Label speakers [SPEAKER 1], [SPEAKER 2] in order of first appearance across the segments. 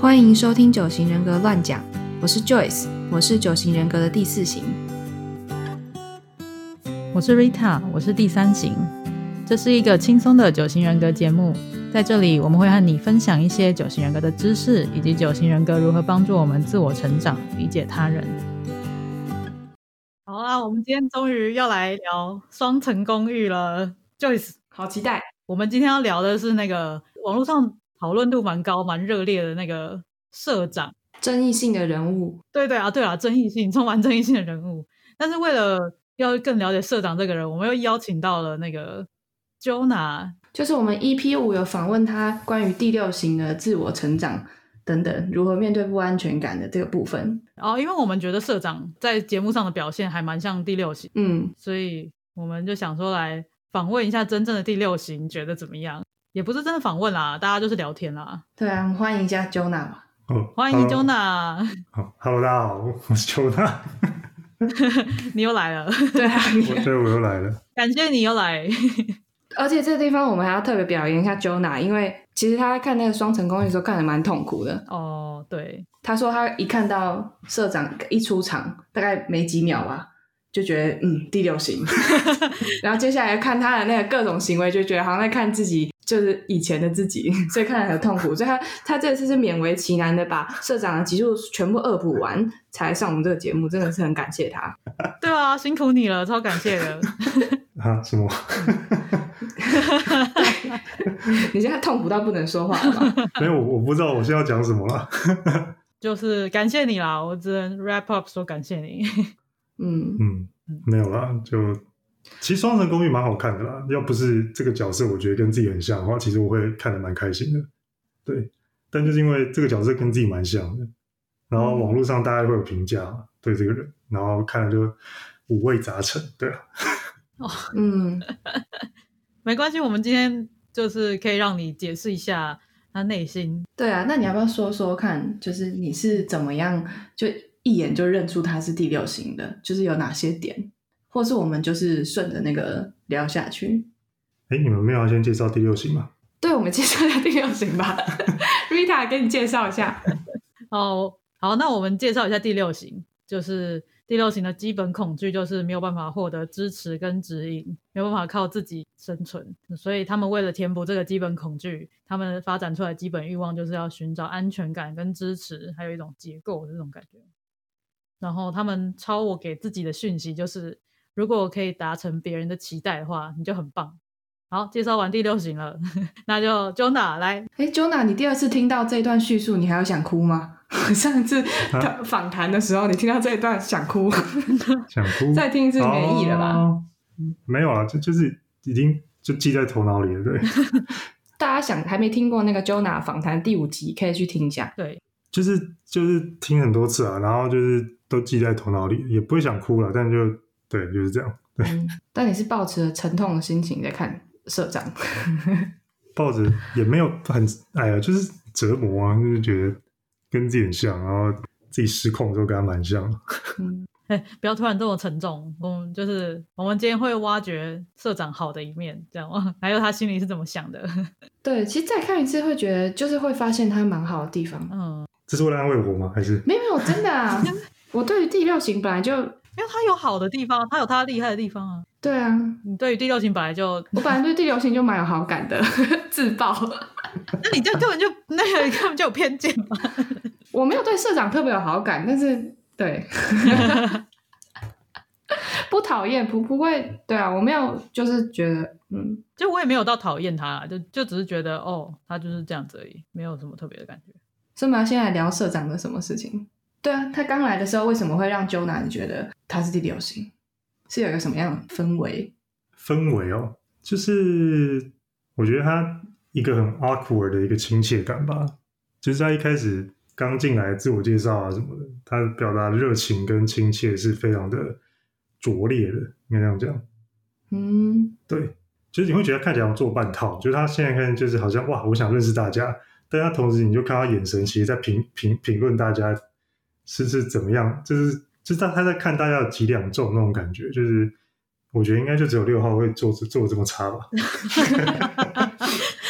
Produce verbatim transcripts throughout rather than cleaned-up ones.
[SPEAKER 1] 欢迎收听九型人格乱讲，我是 Joyce， 我是九型人格的第四型。
[SPEAKER 2] 我是 Rita， 我是第三型。这是一个轻松的九型人格节目，在这里我们会和你分享一些九型人格的知识，以及九型人格如何帮助我们自我成长、理解他人。好啊，我们今天终于要来聊双层公寓了 Joyce，
[SPEAKER 1] 好期待。
[SPEAKER 2] 我们今天要聊的是那个网络上讨论度蛮高蛮热烈的那个社长，
[SPEAKER 1] 争议性的人物。
[SPEAKER 2] 对对啊对啊，争议性充满争议性的人物。但是为了要更了解社长这个人，我们又邀请到了那个 Jonah，
[SPEAKER 1] 就是我们 E P 五 有访问他关于第六型的自我成长等等，如何面对不安全感的这个部分。
[SPEAKER 2] 哦，因为我们觉得社长在节目上的表现还蛮像第六型，
[SPEAKER 1] 嗯，
[SPEAKER 2] 所以我们就想说来访问一下真正的第六型，觉得怎么样？也不是真的访问啦，大家就是聊天啦。
[SPEAKER 1] 对啊，我们欢迎一下 Jonah 吧。
[SPEAKER 3] 哦，
[SPEAKER 2] 欢迎 Jonah。
[SPEAKER 3] 好 ，Hello， 大家好，我是 Jonah。
[SPEAKER 2] 你又来了。
[SPEAKER 1] 对啊，
[SPEAKER 3] 我对我又来了，
[SPEAKER 2] 感谢你又来。
[SPEAKER 1] 而且这个地方我们还要特别表扬一下 Jonah， 因为其实他看那个双层公寓的时候看得蛮痛苦的。
[SPEAKER 2] 哦，对，
[SPEAKER 1] 他说他一看到社长一出场，大概没几秒吧，就觉得嗯第六型，然后接下来看他的那个各种行为，就觉得好像在看自己，就是以前的自己，所以看得很痛苦。所以他他这次是勉为其难的把社长的集数全部恶补完，才上我们这个节目，真的是很感谢他。
[SPEAKER 2] 对啊，辛苦你了，超感谢的。
[SPEAKER 3] 啊什么？
[SPEAKER 1] 你现在痛苦到不能说话了吗？
[SPEAKER 3] 没有，我不知道我现在要讲什么了。
[SPEAKER 2] 就是感谢你啦，我只能 wrap up 说感谢你。
[SPEAKER 1] 嗯
[SPEAKER 3] 嗯，没有啦，就其实双层公寓蛮好看的啦，要不是这个角色我觉得跟自己很像的话，其实我会看得蛮开心的。对，但就是因为这个角色跟自己蛮像的，然后网络上大家会有评价对这个人，然后看了就五味杂陈。对啊。
[SPEAKER 2] 哦，
[SPEAKER 1] 嗯，
[SPEAKER 2] 没关系，我们今天就是可以让你解释一下他内心。
[SPEAKER 1] 对啊，那你要不要说说看，就是你是怎么样就一眼就认出他是第六型的，就是有哪些点，或是我们就是顺着那个聊下去。
[SPEAKER 3] 哎，你们没有要先介绍第六型吗？
[SPEAKER 1] 对，我们介绍一下第六型吧。Rita 给你介绍一下。
[SPEAKER 2] 哦，好，那我们介绍一下第六型。就是第六型的基本恐惧就是没有办法获得支持跟指引，没有办法靠自己生存，所以他们为了填补这个基本恐惧，他们发展出来的基本欲望就是要寻找安全感跟支持，还有一种结构的这种感觉。然后他们超我给自己的讯息就是如果我可以达成别人的期待的话，你就很棒。好，介绍完第六型了。那就 Jonah 来。
[SPEAKER 1] 诶 Jonah 你第二次听到这一段叙述你还有想哭吗？上次访谈的时候你听到这一段想哭。
[SPEAKER 3] 想哭
[SPEAKER 1] 再听一次免疫了吧、
[SPEAKER 3] 哦、没有啊，就就是已经就记在头脑里了。对。
[SPEAKER 1] 大家想还没听过那个 Jonah 访谈第五集可以去听一下。
[SPEAKER 2] 对，
[SPEAKER 3] 就是就是听很多次啊，然后就是都记在头脑里，也不会想哭了，但就对就是这样。对、
[SPEAKER 1] 嗯、但你是抱持着沉痛的心情在看社长。
[SPEAKER 3] 抱着也没有很哎呀就是折磨啊，就是觉得跟自己很像，然后自己失控的时候跟他蛮像。
[SPEAKER 1] 嗯，
[SPEAKER 2] 欸、不要突然这么沉重，我们就是我们今天会挖掘社长好的一面，这样吗？还有他心里是怎么想的。
[SPEAKER 1] 对，其实再看一次会觉得就是会发现他蛮好的地方。
[SPEAKER 2] 嗯，
[SPEAKER 3] 这是为了安慰我吗？还是
[SPEAKER 1] 没有没有真的啊。我对于第六型本来就
[SPEAKER 2] 因为他有好的地方，他有他厉害的地方啊。
[SPEAKER 1] 对啊，
[SPEAKER 2] 你对于第六型本来就
[SPEAKER 1] 我本来对第六型就蛮有好感的。自爆。
[SPEAKER 2] 那你就根本就那个根本就有偏见吧。
[SPEAKER 1] 我没有对社长特别有好感，但是对。不讨厌，不不会，对啊，我没有就是觉得嗯，
[SPEAKER 2] 就我也没有到讨厌他，就就只是觉得哦他就是这样子而已，没有什么特别的感觉。
[SPEAKER 1] 所以我们要先来聊社长的什么事情。对啊，他刚来的时候为什么会让 Jonah 觉得他是第六型？是有一个什么样的氛围？
[SPEAKER 3] 氛围哦，就是我觉得他一个很 awkward 的一个亲切感吧，就是他一开始刚进来自我介绍啊什么的，他表达的热情跟亲切是非常的拙劣的，应该这样讲。
[SPEAKER 1] 嗯，
[SPEAKER 3] 对，就是你会觉得他看起来做半套，就是他现在看就是好像哇我想认识大家，但他同时你就看他眼神其实在评评评论大家是是怎么样，就是就是他他在看大家的几两重那种感觉，就是我觉得应该就只有六号会做做这么差吧。
[SPEAKER 2] 可是其实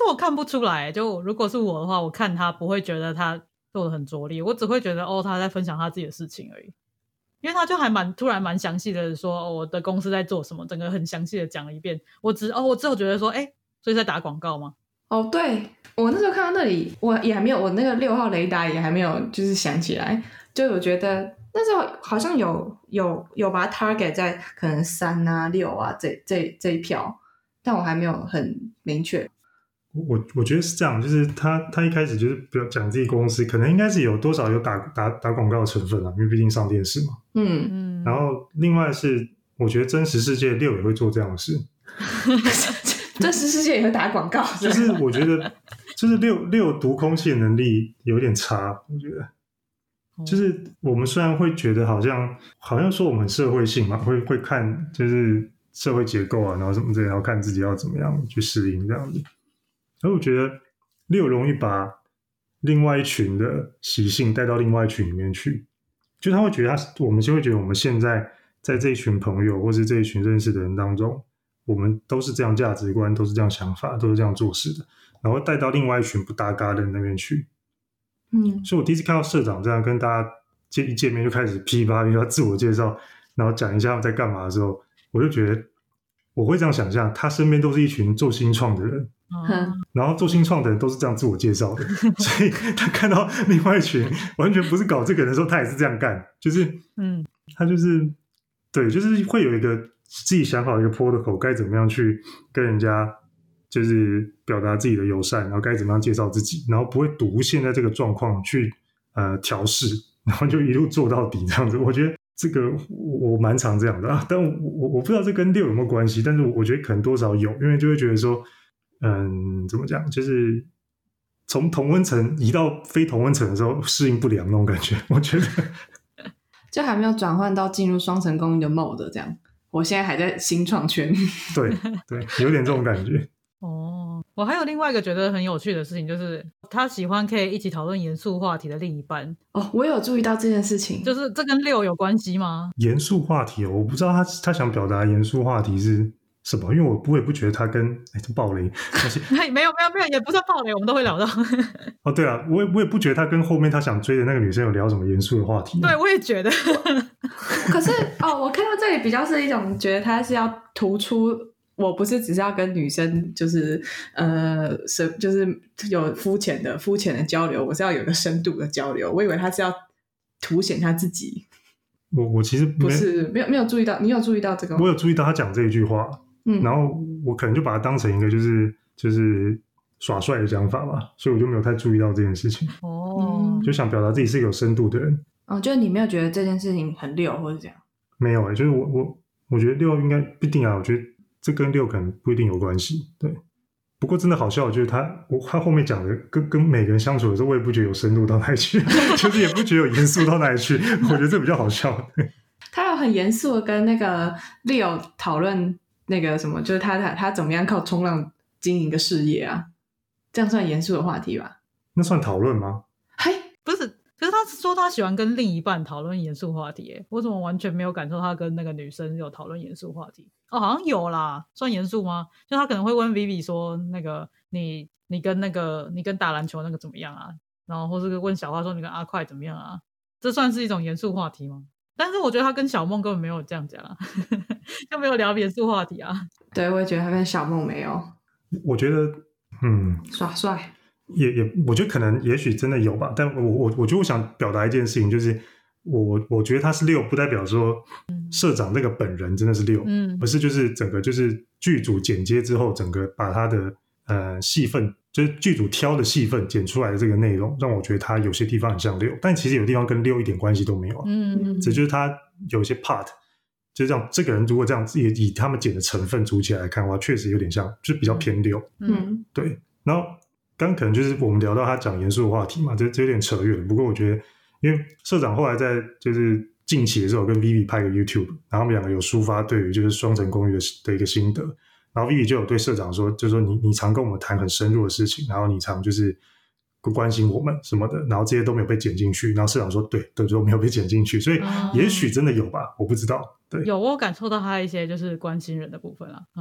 [SPEAKER 2] 我看不出来，就如果是我的话，我看他不会觉得他做的很拙劣，我只会觉得哦他在分享他自己的事情而已。因为他就还蛮突然蛮详细的说、哦、我的公司在做什么，整个很详细的讲了一遍。我只哦我只有觉得说哎，所以在打广告吗？
[SPEAKER 1] 哦，对，我那时候看到那里，我也还没有，我那个六号雷达也还没有就是想起来，就我觉得那时候好像有有有把它 target 在可能三啊六啊这这这一票，但我还没有很明确。
[SPEAKER 3] 我我觉得是这样，就是他他一开始就是不要讲自己公司，可能应该是有多少有打打打广告的成分啊，因为毕竟上电视嘛。
[SPEAKER 1] 嗯
[SPEAKER 2] 嗯。
[SPEAKER 3] 然后另外是，我觉得真实世界六也会做这样的事。
[SPEAKER 1] 真实世界也会打广告，
[SPEAKER 3] 就是我觉得，就是六六读空气的能力有点差，我觉得。就是我们虽然会觉得好像好像说我们很社会性嘛，会会看就是社会结构啊，然后什么之类，然后看自己要怎么样去适应这样子。而我觉得六容易把另外一群的习性带到另外一群里面去，就他会觉得他，我们就会觉得我们现在在这一群朋友或是这一群认识的人当中，我们都是这样价值观，都是这样想法，都是这样做事的，然后带到另外一群不搭嘎的人那边去。
[SPEAKER 1] 嗯，
[SPEAKER 3] 所以我第一次看到社长这样跟大家见一见面就开始噼啪噼啪自我介绍，然后讲一下他们在干嘛的时候，我就觉得我会这样想象，他身边都是一群做新创的人。
[SPEAKER 1] 嗯，
[SPEAKER 3] 然后做新创的人都是这样自我介绍的，所以他看到另外一群完全不是搞这个的时候，他也是这样干，就是嗯，他就是对，就是会有一个自己想好一个 protocol 该怎么样去跟人家就是表达自己的友善，然后该怎么样介绍自己，然后不会赌现在这个状况去呃调试，然后就一路做到底这样子。我觉得这个我我蛮常这样的啊，但我我我不知道这跟六有没有关系，但是我觉得可能多少有，因为就会觉得说。嗯，怎么讲？就是从同温层移到非同温层的时候，适应不良那种感觉。我觉得
[SPEAKER 1] 就还没有转换到进入双层公寓的 mode 这样。我现在还在新创圈。
[SPEAKER 3] 对对，有点这种感觉。
[SPEAKER 2] 哦，我还有另外一个觉得很有趣的事情，就是他喜欢可以一起讨论严肃话题的另一半。
[SPEAKER 1] 哦，我有注意到这件事情。
[SPEAKER 2] 就是这跟六有关系吗？
[SPEAKER 3] 严肃话题哦，我不知道他他想表达严肃话题是。什么？因为我我也不觉得他跟哎，这暴雷，
[SPEAKER 2] 没有没有没有，也不算暴雷，我们都会聊到。
[SPEAKER 3] 哦，对啊，我也我也不觉得他跟后面他想追的那个女生有聊什么严肃的话题。
[SPEAKER 2] 对，我也觉得。
[SPEAKER 1] 可是哦，我看到这里比较是一种觉得他是要突出，我不是只是要跟女生就是呃是就是有肤浅的肤浅的交流，我是要有个深度的交流。我以为他是要凸显他自己。
[SPEAKER 3] 我我其实
[SPEAKER 1] 不是没有没有注意到，你有注意到这个吗？
[SPEAKER 3] 我有注意到他讲这一句话。嗯，然后我可能就把它当成一个就是就是耍帅的讲法吧，所以我就没有太注意到这件事情。
[SPEAKER 2] 哦，
[SPEAKER 3] 就想表达自己是一个有深度的人。
[SPEAKER 1] 哦，就是你没有觉得这件事情很溜或者这样？
[SPEAKER 3] 没有欸，就是我我我觉得六应该不一定啊，我觉得这跟六可能不一定有关系。对，不过真的好笑，就是他我他后面讲的跟跟每个人相处的时候，我也不觉得有深度到哪里去，就是也不觉得有严肃到哪里去，我觉得这比较好笑。
[SPEAKER 1] 他有很严肃的跟那个 Leo 讨论那个什么，就是他他他怎么样靠冲浪经营一个事业啊？这样算严肃的话题吧？
[SPEAKER 3] 那算讨论吗？
[SPEAKER 1] 嘿，
[SPEAKER 2] 不是，可是他说他喜欢跟另一半讨论严肃话题耶，我怎么完全没有感受他跟那个女生有讨论严肃话题？哦，好像有啦，算严肃吗？就他可能会问 Vivi 说，那个你你跟那个你跟打篮球那个怎么样啊？然后或是问小花说你跟阿快怎么样啊？这算是一种严肃话题吗？但是我觉得他跟小梦根本没有这样讲啊，就没有聊严肃话题啊。
[SPEAKER 1] 对，我也觉得他跟小梦没有。
[SPEAKER 3] 我觉得，嗯，
[SPEAKER 1] 耍帅
[SPEAKER 3] 也也，我觉得可能也许真的有吧。但我我我觉得我想表达一件事情，就是我我觉得他是六，不代表说社长这个本人真的是六，嗯，而是就是整个就是剧组剪接之后，整个把他的呃戏份。就是剧组挑的戏份剪出来的这个内容，让我觉得他有些地方很像六，但其实有地方跟六一点关系都没有啊。嗯，这就是他有些 part， 就这样，这个人如果这样以以他们剪的成分组起来看的话，确实有点像，就是比较偏六。嗯，对。然后刚可能就是我们聊到他讲严肃的话题嘛，这这有点扯远。不过我觉得，因为社长后来在就是近期的时候跟 Vivi 拍个 YouTube， 然后他们两个有抒发对于就是双层公寓的的一个心得。然后 Vivi 就有对社长说，就说你你常跟我们谈很深入的事情，然后你常就是关心我们什么的，然后这些都没有被剪进去。然后社长说，对，对，都没有被剪进去，所以也许真的有吧，我不知道。对，
[SPEAKER 2] 有我感受到他一些就是关心人的部分啦。嗯，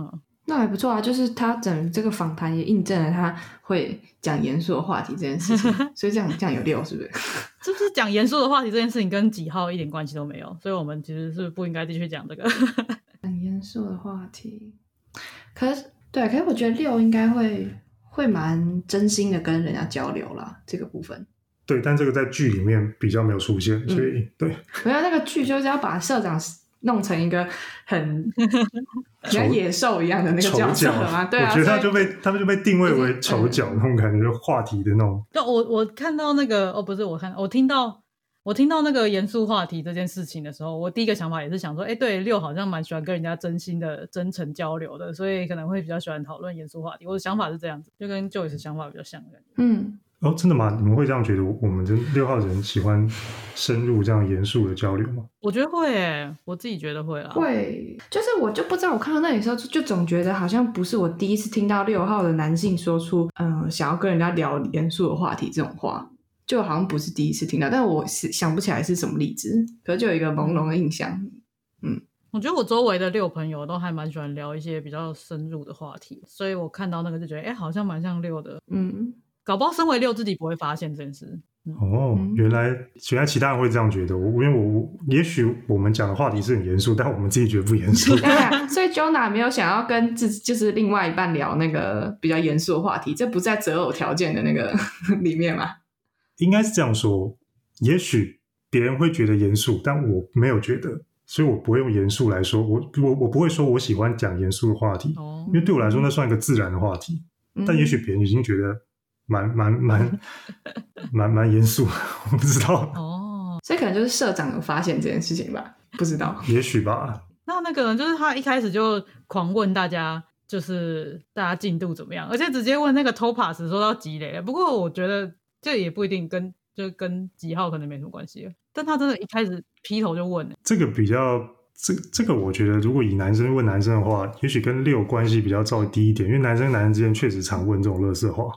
[SPEAKER 1] 那还不错啊，就是他整这个访谈也印证了他会讲严肃的话题这件事情，所以这样这样有六是不是？
[SPEAKER 2] 是不是讲严肃的话题这件事情跟几号一点关系都没有？所以我们其实是不应该继续讲这个。
[SPEAKER 1] 很严肃的话题，可是对，可是我觉得六应该会会蛮真心的跟人家交流啦，这个部分。
[SPEAKER 3] 对，但这个在剧里面比较没有出现，所以、嗯、对，
[SPEAKER 1] 没有那个剧就是要把社长弄成一个很像野兽一样的那个角色嘛，对啊，
[SPEAKER 3] 我觉得他就被他们就被定位为丑角、嗯、那种感觉，就话题的那种。
[SPEAKER 2] 对，我我看到那个哦，不是我看，我听到我听到那个严肃话题这件事情的时候，我第一个想法也是想说，哎，对，六好像蛮喜欢跟人家真心的真诚交流的，所以可能会比较喜欢讨论严肃话题。我的想法是这样子，就跟 Joyce 想法比较像的感觉。
[SPEAKER 1] 嗯。
[SPEAKER 3] 哦，真的吗？你们会这样觉得我们这六号人喜欢深入这样严肃的交流吗？
[SPEAKER 2] 我觉得会耶，我自己觉得会啦。
[SPEAKER 1] 会，就是我就不知道，我看到那里的时候就，就总觉得好像不是我第一次听到六号的男性说出嗯、呃、想要跟人家聊严肃的话题这种话，就好像不是第一次听到，但我是想不起来是什么例子，可是就有一个朦胧的印象。嗯，
[SPEAKER 2] 我觉得我周围的六朋友都还蛮喜欢聊一些比较深入的话题，所以我看到那个就觉得，哎，好像蛮像六的。
[SPEAKER 1] 嗯。
[SPEAKER 2] 搞不好身为六自己不会发现这件事。
[SPEAKER 3] 嗯、哦，原来原来其他人会这样觉得。我因为我我也许我们讲的话题是很严肃，但我们自己觉得不严肃。
[SPEAKER 1] 所以 Jonah 没有想要跟自就是另外一半聊那个比较严肃的话题，这不在择偶条件的那个里面吗？
[SPEAKER 3] 应该是这样说，也许别人会觉得严肃，但我没有觉得，所以我不会用严肃来说。我我我不会说我喜欢讲严肃的话题、哦，因为对我来说那算一个自然的话题。嗯、但也许别人已经觉得。蛮蛮蛮蛮蛮严肃，我不知道
[SPEAKER 2] 哦，
[SPEAKER 1] 所以可能就是社长有发现这件事情吧，不知道，
[SPEAKER 3] 也许吧。
[SPEAKER 2] 那那个人就是他一开始就狂问大家，就是大家进度怎么样，而且直接问那个 Topaz 说到积累了。不过我觉得这也不一定跟就跟几号可能没什么关系，但他真的一开始劈头就问了，
[SPEAKER 3] 这个比较这这个我觉得如果以男生问男生的话，也许跟六关系比较稍微低一点，因为男生男生之间确实常问这种垃圾话。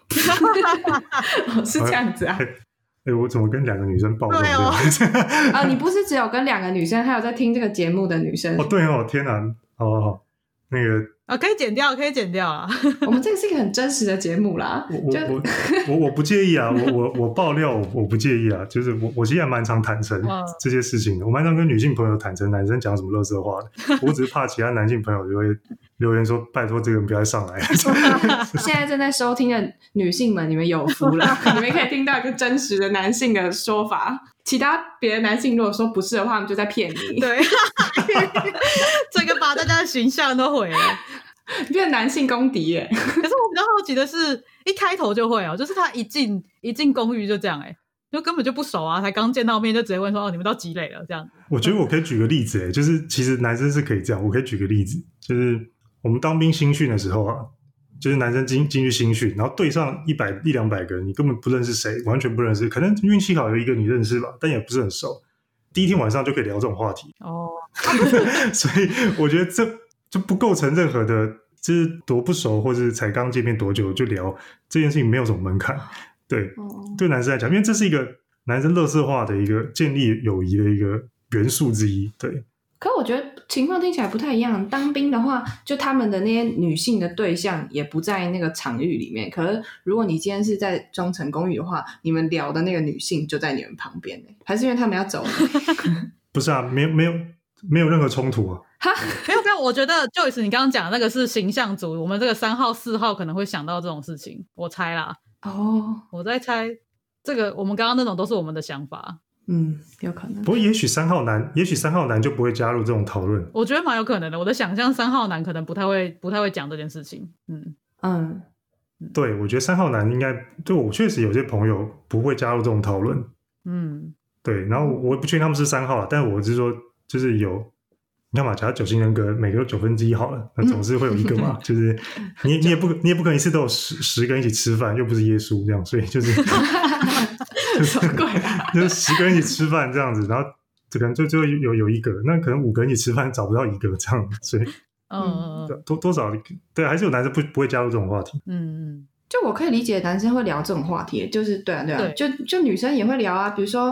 [SPEAKER 1] 哦、是这样子啊！
[SPEAKER 3] 哎、欸欸，我怎么跟两个女生报这样？
[SPEAKER 1] 啊、哦，你不是只有跟两个女生，还有在听这个节目的女生？
[SPEAKER 3] 哦，对哦，天哪！好好好，那个
[SPEAKER 2] 啊，可以剪掉，可以剪掉啊。
[SPEAKER 1] 我们这个是一个很真实的节目啦。
[SPEAKER 3] 我我我我我不介意啊，我我我爆料我，我不介意啊。就是我我其实还蛮常坦诚这些事情的，我蛮常跟女性朋友坦诚男生讲什么垃圾话的。我只是怕其他男性朋友就会留言说：“拜托这个人不要再上来。”
[SPEAKER 1] 现在正在收听的女性们，你们有福了，你们可以听到一个真实的男性的说法。其他别的男性如果说不是的话，他们就在骗你。
[SPEAKER 2] 对，这个把大家的形象都毁了。
[SPEAKER 1] 变成男性公敌耶！可是
[SPEAKER 2] 我比较好奇的是，一开头就会哦，就是他一进一进公寓就这样哎，就根本就不熟啊，才刚见到面就直接问说哦，你们到几垒了这样子。
[SPEAKER 3] 我觉得我可以举个例子哎，就是其实男生是可以这样，我可以举个例子，就是我们当兵新训的时候啊，就是男生进进去新训，然后对上一百一两百个人，你根本不认识谁，完全不认识，可能运气好有一个你认识吧，但也不是很熟。第一天晚上就可以聊这种话题
[SPEAKER 2] 哦，
[SPEAKER 3] 所以我觉得这就不构成任何的，就是多不熟或者才刚见面多久就聊这件事情，没有什么门槛。对，哦、对男生来讲，因为这是一个男生垃圾化的一个建立友谊的一个元素之一。对，
[SPEAKER 1] 可我觉得情况听起来不太一样。当兵的话，就他们的那些女性的对象也不在那个场域里面。可是如果你今天是在中诚公寓的话，你们聊的那个女性就在你们旁边，还是因为他们要走？
[SPEAKER 3] 不是啊，没有没有没有任何冲突啊。
[SPEAKER 2] 哈，没有，没有。我觉得 Joyce 你刚刚讲的那个是形象组，我们这个三号四号可能会想到这种事情，我猜啦。
[SPEAKER 1] 哦，
[SPEAKER 2] 我在猜这个，我们刚刚那种都是我们的想法。
[SPEAKER 1] 嗯，有可能。
[SPEAKER 3] 不过也许三号男，也许三号男就不会加入这种讨论。
[SPEAKER 2] 我觉得蛮有可能的。我的想象，三号男可能不太会，不太会讲这件事情。嗯
[SPEAKER 1] 嗯，
[SPEAKER 3] 对，我觉得三号男应该，对我确实有些朋友不会加入这种讨论。
[SPEAKER 2] 嗯，
[SPEAKER 3] 对。然后我不确定他们是三号，但我是说，就是有。你看嘛，假如九型人格每个都九分之一好了，那总是会有一个嘛，嗯、就是你你也不你也不可能一次都有十十个人一起吃饭，又不是耶稣这样，所以就是就是就是十个人一起吃饭这样子，然后可能就最后有有一个，那可能五个人一起吃饭找不到一个这样，所以
[SPEAKER 2] 嗯，
[SPEAKER 3] 多多少对，还是有男生不不会加入这种话题，
[SPEAKER 2] 嗯嗯。
[SPEAKER 1] 就我可以理解男生会聊这种话题，就是对啊对啊，对就就女生也会聊啊，比如说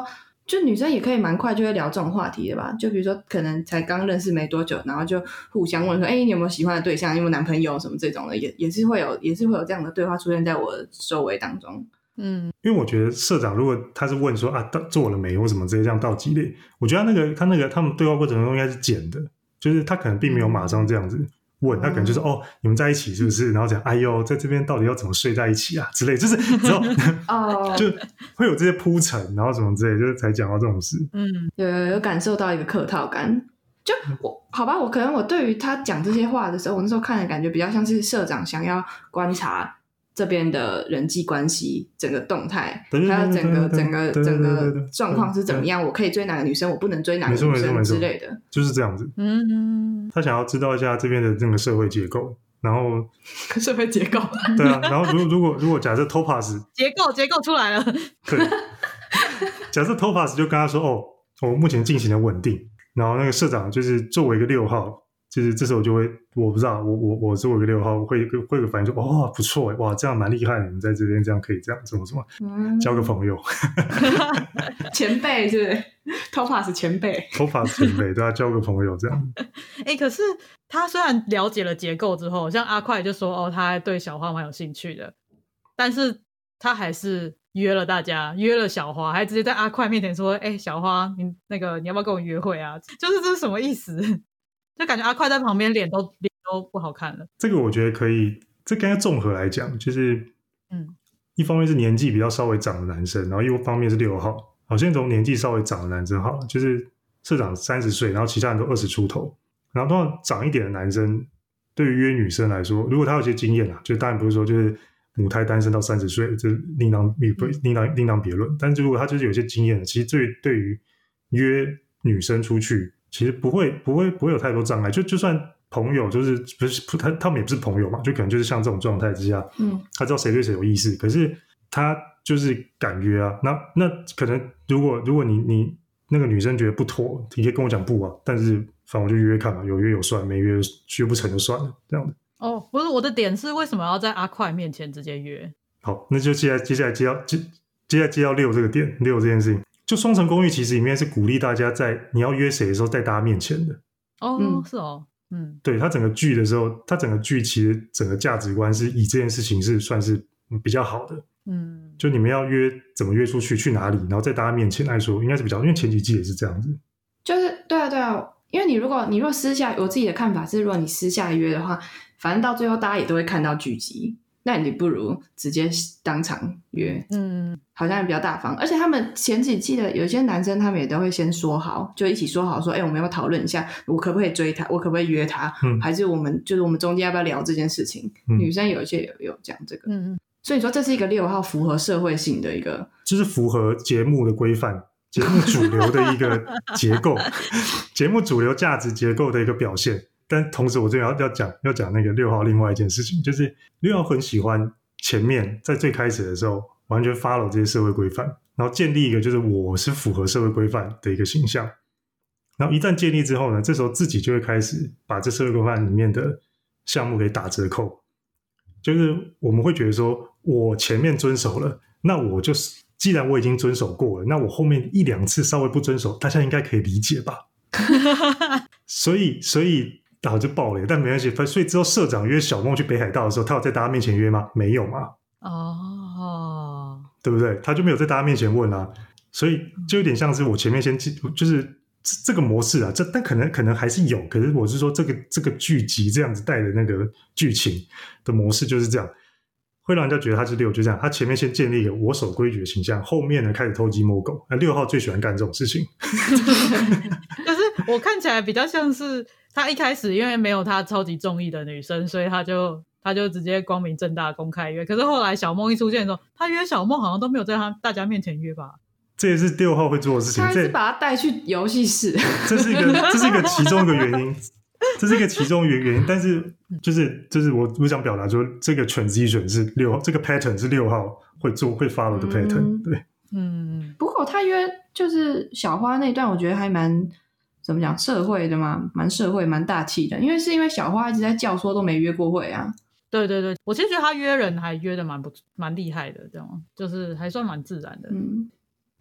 [SPEAKER 1] 就女生也可以蛮快就会聊这种话题的吧，就比如说可能才刚认识没多久，然后就互相问说，哎、欸，你有没有喜欢的对象，你有没有男朋友什么这种的，也也是会有也是会有这样的对话出现在我的周围当中。
[SPEAKER 2] 嗯，
[SPEAKER 3] 因为我觉得社长如果他是问说啊做了没或什么直接这样到几列，我觉得他那个他那个他们对话过程中应该是剪的，就是他可能并没有马上这样子问，他可能就是哦你们在一起是不是，然后讲哎呦在这边到底要怎么睡在一起啊之类，就是之后就会有这些铺陈，然后什么之类，就是才讲到这种事。
[SPEAKER 2] 嗯，
[SPEAKER 1] 有有有感受到一个客套感。就我好吧，我可能我对于他讲这些话的时候，我那时候看的感觉比较像是社长想要观察这边的人际关系整个动态，还有整个整个整个状况是怎么样，我可以追哪个女生，我不能追哪个女生之类的，
[SPEAKER 3] 就是这样子。
[SPEAKER 2] 嗯，
[SPEAKER 3] 他想要知道一下这边的那个社会结构，然后
[SPEAKER 1] 社会结构，
[SPEAKER 3] 对啊，然后如果如果如果假设 Topaz
[SPEAKER 2] 结构结构出来了，
[SPEAKER 3] 对，假设 Topaz 就跟他说哦，我目前进行的稳定，然后那个社长就是作为一个六号。就是这时候就会，我不知道，我我我作为一个六号，会会有反应说，哦，不错，哇，这样蛮厉害，你们在这边这样可以这样，怎么怎么，嗯、交个朋友，
[SPEAKER 1] 前辈是不是 ？Topaz 前辈
[SPEAKER 3] ，Topaz 前辈，对他交个朋友这样。
[SPEAKER 2] 哎、欸，可是他虽然了解了结构之后，像阿快就说，哦，他对小花蛮有兴趣的，但是他还是约了大家，约了小花，还直接在阿快面前说，哎、欸，小花，你那个你要不要跟我约会啊？就是这是什么意思？就感觉阿快在旁边脸都脸都不好看了。这
[SPEAKER 3] 个我觉得可以，这应该综合来讲，就是嗯，一方面是年纪比较稍微长的男生，然后一方面是六号。好，现在从年纪稍微长的男生好了，就是社长三十岁，然后其他人都二十出头，然后通常长一点的男生，对于约女生来说，如果他有些经验啊，就当然不是说就是母胎单身到三十岁，这另当另当另当别论。但是如果他就是有些经验，其实对对于约女生出去。其实不会不会不会有太多障碍，就就算朋友就是不是他他们也不是朋友嘛，就可能就是像这种状态之下，嗯，他知道谁对谁有意思，可是他就是敢约啊，那那可能如果如果你你那个女生觉得不妥，你可以跟我讲不啊，但是反正我就约约看嘛，有约有算，没约约不成就算了，这样的。
[SPEAKER 2] 哦，不是我的点是为什么要在阿快面前直接约？
[SPEAKER 3] 好，那就接下来接下来接到接接下来接到六这个点，六这件事情。就双层公寓其实里面是鼓励大家在你要约谁的时候在大家面前的。
[SPEAKER 2] 哦、嗯，是哦，嗯，
[SPEAKER 3] 对，他整个剧的时候，他整个剧其实整个价值观是以这件事情是算是比较好的。嗯，就你们要约怎么约出去，去哪里，然后在大家面前来说，应该是比较，因为前几季也是这样子。
[SPEAKER 1] 就是对啊对啊，因为你如果你如果私下，我自己的看法是，如果你私下约的话，反正到最后大家也都会看到剧集。那你不如直接当场约，嗯，好像也比较大方。而且他们前几季的有些男生，他们也都会先说好，就一起说好说，哎、欸，我们要不要讨论一下，我可不可以追他，我可不可以约他，嗯、还是我们就是我们中间要不要聊这件事情？嗯、女生有一些有有讲这个，嗯嗯。所以说这是一个六号符合社会性的一个，
[SPEAKER 3] 就是符合节目的规范，节目主流的一个结构，节目主流价值结构的一个表现。但同时我这边要要讲要讲那个六号另外一件事情，就是六号很喜欢前面在最开始的时候完全 follow 这些社会规范，然后建立一个就是我是符合社会规范的一个形象，然后一旦建立之后呢，这时候自己就会开始把这社会规范里面的项目给打折扣，就是我们会觉得说我前面遵守了，那我就是既然我已经遵守过了，那我后面一两次稍微不遵守，大家应该可以理解吧。所以所以然后就爆雷，但没关系。所以之后社长约小梦去北海道的时候，他有在大家面前约吗？没有嘛。哦，对不对？他就没有在大家面前问啊。所以就有点像是我前面先就是这个模式啊，这但可能可能还是有，可是我是说这个这个剧集这样子带的那个剧情的模式就是这样，会让人家觉得他是六，就这样。他前面先建立一个我守规矩的形象，后面呢开始偷鸡摸狗。那六号最喜欢干这种事情。
[SPEAKER 2] 就是我看起来比较像是他一开始因为没有他超级中意的女生，所以他就他就直接光明正大公开约。可是后来小梦一出现的时候，他约小梦好像都没有在他大家面前约吧。
[SPEAKER 3] 这也是六号会做的事情。
[SPEAKER 1] 他是把他带去游戏室。
[SPEAKER 3] 这是一个这是一个其中一个原因。这是一个其中一个原因，但是就是就是我我想表达说，这个 transition 是六号，这个 pattern 是六号会做会 follow 的 pattern，嗯、对，
[SPEAKER 1] 嗯。不过他约就是小花那段，我觉得还蛮怎么讲社会的嘛，蛮社会蛮大气的，因为是因为小花一直在叫说都没约过会啊。
[SPEAKER 2] 对对对，我其实觉得他约人还约的蛮不蛮厉害的，这样就是还算蛮自然的。嗯。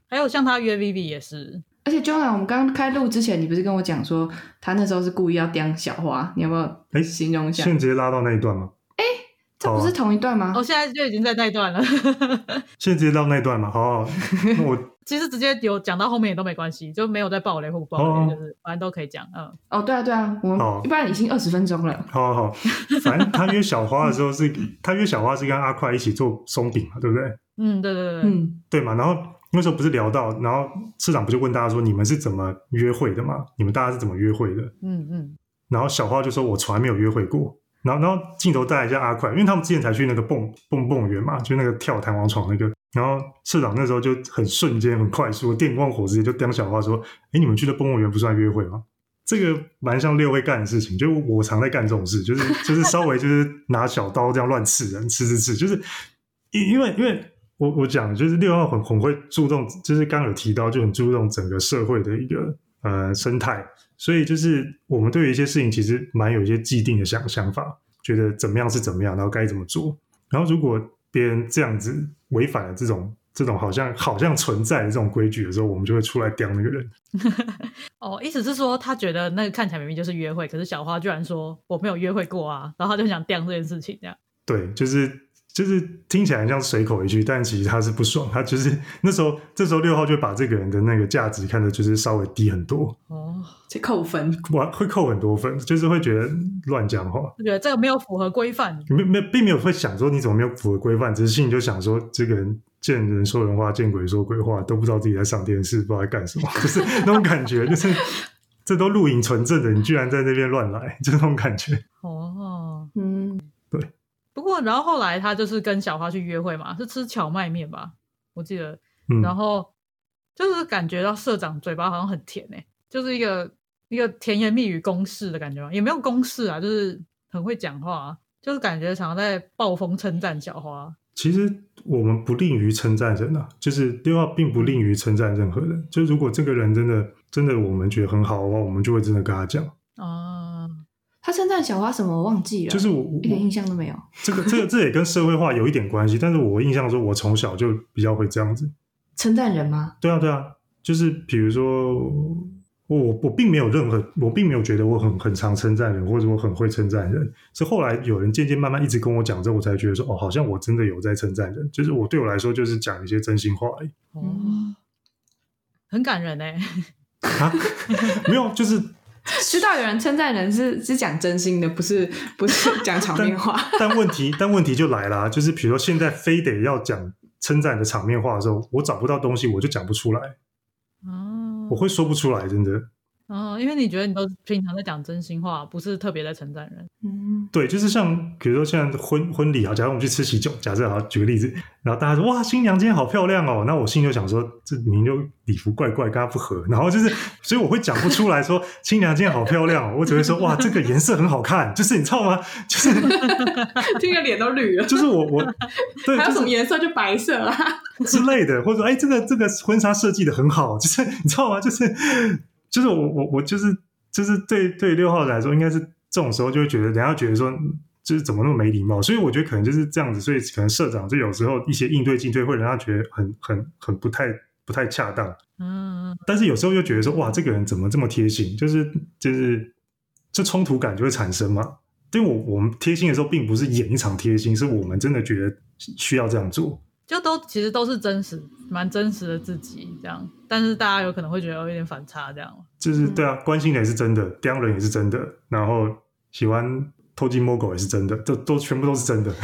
[SPEAKER 2] 还有像他约 Vivi 也是。
[SPEAKER 1] 而且 Jonah 我们刚开录之前你不是跟我讲说他那时候是故意要刁小花，你有没有形容一下？
[SPEAKER 3] 现在直接拉到那一段吗？
[SPEAKER 1] 哎，这不是同一段吗？
[SPEAKER 2] 哦，现在就已经在那一段了
[SPEAKER 3] 现在直接到那一段吗？好好那我
[SPEAKER 2] 其实直接有讲到后面也都没关系，就没有在爆雷或不爆雷、哦、就是反正都可以讲。嗯，
[SPEAKER 1] 哦对啊对啊，我们一般已经二十分钟了。
[SPEAKER 3] 好好好，反正他约小花的时候是他约小花是跟阿快一起做松饼嘛，对不对？
[SPEAKER 2] 嗯，对对对，
[SPEAKER 1] 嗯，
[SPEAKER 3] 对嘛。然后那时候不是聊到，然后市长不就问大家说你们是怎么约会的嘛？你们大家是怎么约会的？
[SPEAKER 2] 嗯嗯。
[SPEAKER 3] 然后小花就说我从来没有约会过。然后，然后镜头带一下阿快，因为他们之前才去那个蹦蹦蹦园嘛，就那个跳弹簧床那个。然后社长那时候就很瞬间、很快速，电光火直接就刁小花说：“哎，你们去的蹦蹦园不算约会吗？”这个蛮像六会干的事情，就我常在干这种事，就是就是稍微就是拿小刀这样乱刺人，刺刺刺，就是因为因为我我讲就是六号很很会注重，就是刚刚有提到就很注重整个社会的一个呃生态。所以就是我们对于一些事情其实蛮有一些既定的想想法，觉得怎么样是怎么样，然后该怎么做。然后如果别人这样子违反了这种这种好像好像存在的这种规矩的时候，我们就会出来刁那个人。
[SPEAKER 2] 哦，意思是说他觉得那个看起来明明就是约会，可是小花居然说我没有约会过啊，然后他就想刁这件事情这样。对，
[SPEAKER 3] 就是就是听起来很像随口一句，但其实他是不爽，他就是那时候这时候六号就把这个人的那个价值看得就是稍微低很多
[SPEAKER 1] 哦，这扣分，
[SPEAKER 3] 哇，会扣很多分，就是会觉得乱讲话，
[SPEAKER 2] 就觉得这个没有符合规范，
[SPEAKER 3] 没没并没有会想说你怎么没有符合规范，只是心里就想说这个人见人说人话，见鬼说鬼话，都不知道自己在上电视，不知道在干什么，就是那种感觉，就是这都录影存证的，你居然在那边乱来，就那种感觉。
[SPEAKER 2] 哦，
[SPEAKER 1] 嗯，
[SPEAKER 3] 对。
[SPEAKER 2] 不过，然后后来他就是跟小花去约会嘛，是吃荞麦面吧，我记得。嗯、然后就是感觉到社长嘴巴好像很甜诶、欸，就是一个一个甜言蜜语公式的感觉嘛，也没有公式啊，就是很会讲话、啊，就是感觉常常在暴风称赞小花。
[SPEAKER 3] 其实我们不吝于称赞人啊，就是六号并不吝于称赞任何人。就如果这个人真的真的我们觉得很好的话，我们就会真的跟他讲。
[SPEAKER 2] 啊，
[SPEAKER 1] 他称赞小花什么我忘记了，
[SPEAKER 3] 就是我
[SPEAKER 1] 一点印象都没有。
[SPEAKER 3] 这个这个这也跟社会化有一点关系，但是我印象说，我从小就比较会这样子
[SPEAKER 1] 称赞人吗？
[SPEAKER 3] 对啊对啊，就是比如说我我并没有任何，我并没有觉得我很很常称赞人，或者我很会称赞人，是后来有人渐渐慢慢一直跟我讲之后，我才觉得说哦，好像我真的有在称赞人，就是我对我来说就是讲一些真心话而已。
[SPEAKER 2] 哦，很感人欸。
[SPEAKER 3] 啊，没有，就是
[SPEAKER 1] 知道有人称赞人是是讲真心的，不是不是讲场面话。
[SPEAKER 3] 但, 但问题但问题就来了，就是比如说现在非得要讲称赞的场面话的时候，我找不到东西，我就讲不出来。哦，我会说不出来，真的。
[SPEAKER 2] 哦，因为你觉得你都平常在讲真心话，不是特别在称赞人。
[SPEAKER 1] 嗯，
[SPEAKER 3] 对，就是像比如说现在婚婚礼啊，假如我们去吃喜酒，假设好举个例子，然后大家说哇新娘今天好漂亮哦，那我心里就想说这明明就礼服怪怪，跟他不合，然后就是所以我会讲不出来说新娘今天好漂亮哦，我只会说哇这个颜色很好看，就是你知道吗？就是
[SPEAKER 1] 听个脸都绿了。
[SPEAKER 3] 就是我我对
[SPEAKER 1] 还有什么颜色就白色啊
[SPEAKER 3] 之类的，或者说哎这个这个婚纱设计的很好，就是你知道吗？就是就是我我我就是就是对对六号来说，应该是这种时候就会觉得人家觉得说就是怎么那么没礼貌，所以我觉得可能就是这样子，所以可能社长就有时候一些应对进退会让他觉得很很很不太不太恰当。嗯，但是有时候又觉得说哇这个人怎么这么贴心，就是就是这冲突感就会产生嘛。因为我我们贴心的时候并不是演一场贴心，是我们真的觉得需要这样做。
[SPEAKER 2] 就都其实都是真实蛮真实的自己这样，但是大家有可能会觉得有点反差这样。
[SPEAKER 3] 就是对啊，关心人也是真的，刁人也是真的，然后喜欢偷鸡摸狗也是真的，这都全部都是真的。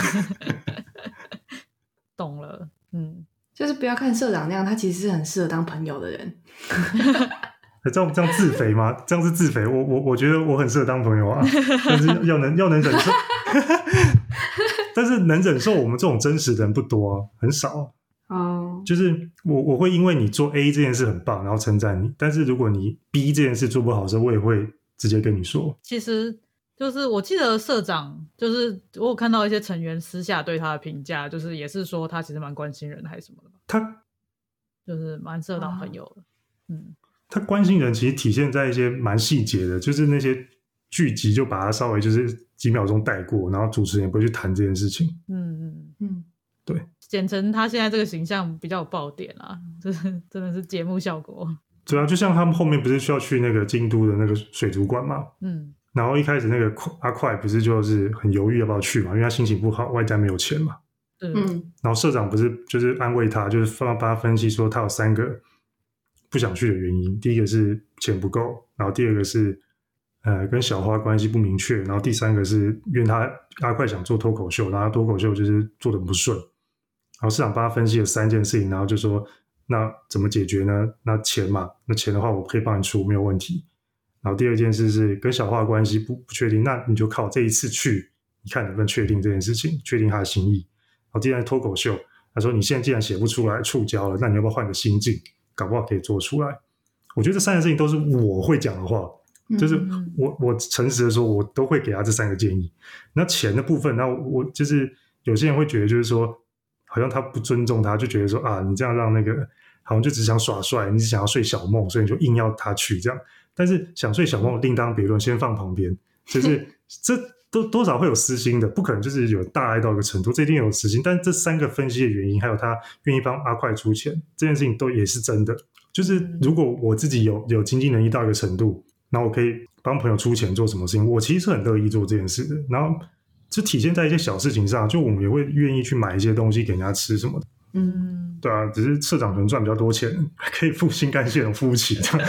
[SPEAKER 2] 懂了，嗯，
[SPEAKER 1] 就是不要看社长那样，他其实是很适合当朋友的人。
[SPEAKER 3] 这样这样自肥吗？这样是自肥。我我我觉得我很适合当朋友啊，但是要能要能忍受。但是能忍受我们这种真实的人不多啊，很少。哦、oh. ，就是我我会因为你做 A 这件事很棒，然后称赞你，但是如果你 B 这件事做不好的时候，我也会直接跟你说。
[SPEAKER 2] 其实就是我记得社长，就是我有看到一些成员私下对他的评价，就是也是说他其实蛮关心人还是什么的吧。
[SPEAKER 3] 他
[SPEAKER 2] 就是蛮适合当朋友的。
[SPEAKER 3] Oh. 嗯，他关心人其实体现在一些蛮细节的，就是那些剧集就把它稍微就是几秒钟带过，然后主持人也不会去谈这件事情。
[SPEAKER 2] 嗯嗯嗯，
[SPEAKER 3] 对，
[SPEAKER 2] 简成他现在这个形象比较有爆点啊，就是真的是节目效果。
[SPEAKER 3] 对啊，就像他们后面不是需要去那个京都的那个水族馆嘛，嗯，然后一开始那个阿快不是就是很犹豫要不要去嘛，因为他心情不好，外加没有钱嘛，
[SPEAKER 2] 嗯，
[SPEAKER 3] 然后社长不是就是安慰他，就是帮他分析说他有三个不想去的原因，第一个是钱不够，然后第二个是呃跟小花关系不明确，然后第三个是因为他阿快想做脱口秀，然后脱口秀就是做得不顺，然后社长帮他分析了三件事情，然后就说那怎么解决呢？那钱嘛，那钱的话我可以帮你出没有问题。然后第二件事是跟小花的关系不不确定，那你就靠这一次去，你看能不能确定这件事情，确定他的心意。然后第三脱口秀，他说你现在既然写不出来触礁了，那你要不要换个心境，搞不好可以做出来。我觉得这三件事情都是我会讲的话，就是我我诚实的说，我都会给他这三个建议。那钱的部分，那我就是有些人会觉得就是说好像他不尊重他，就觉得说啊你这样让那个好像就只想耍帅，你只想要睡小梦，所以你就硬要他去这样。但是想睡小梦另当别论，先放旁边，就是这都多少会有私心的，不可能就是有大爱到一个程度，这一定有私心。但这三个分析的原因，还有他愿意帮阿快出钱这件事情都也是真的。就是如果我自己有有经济能力到一个程度，然后我可以帮朋友出钱做什么事情，我其实是很乐意做这件事的。然后就体现在一些小事情上，就我们也会愿意去买一些东西给人家吃什么的。嗯，对啊，只是社长可能赚比较多钱，可以付新干线的付不起这样。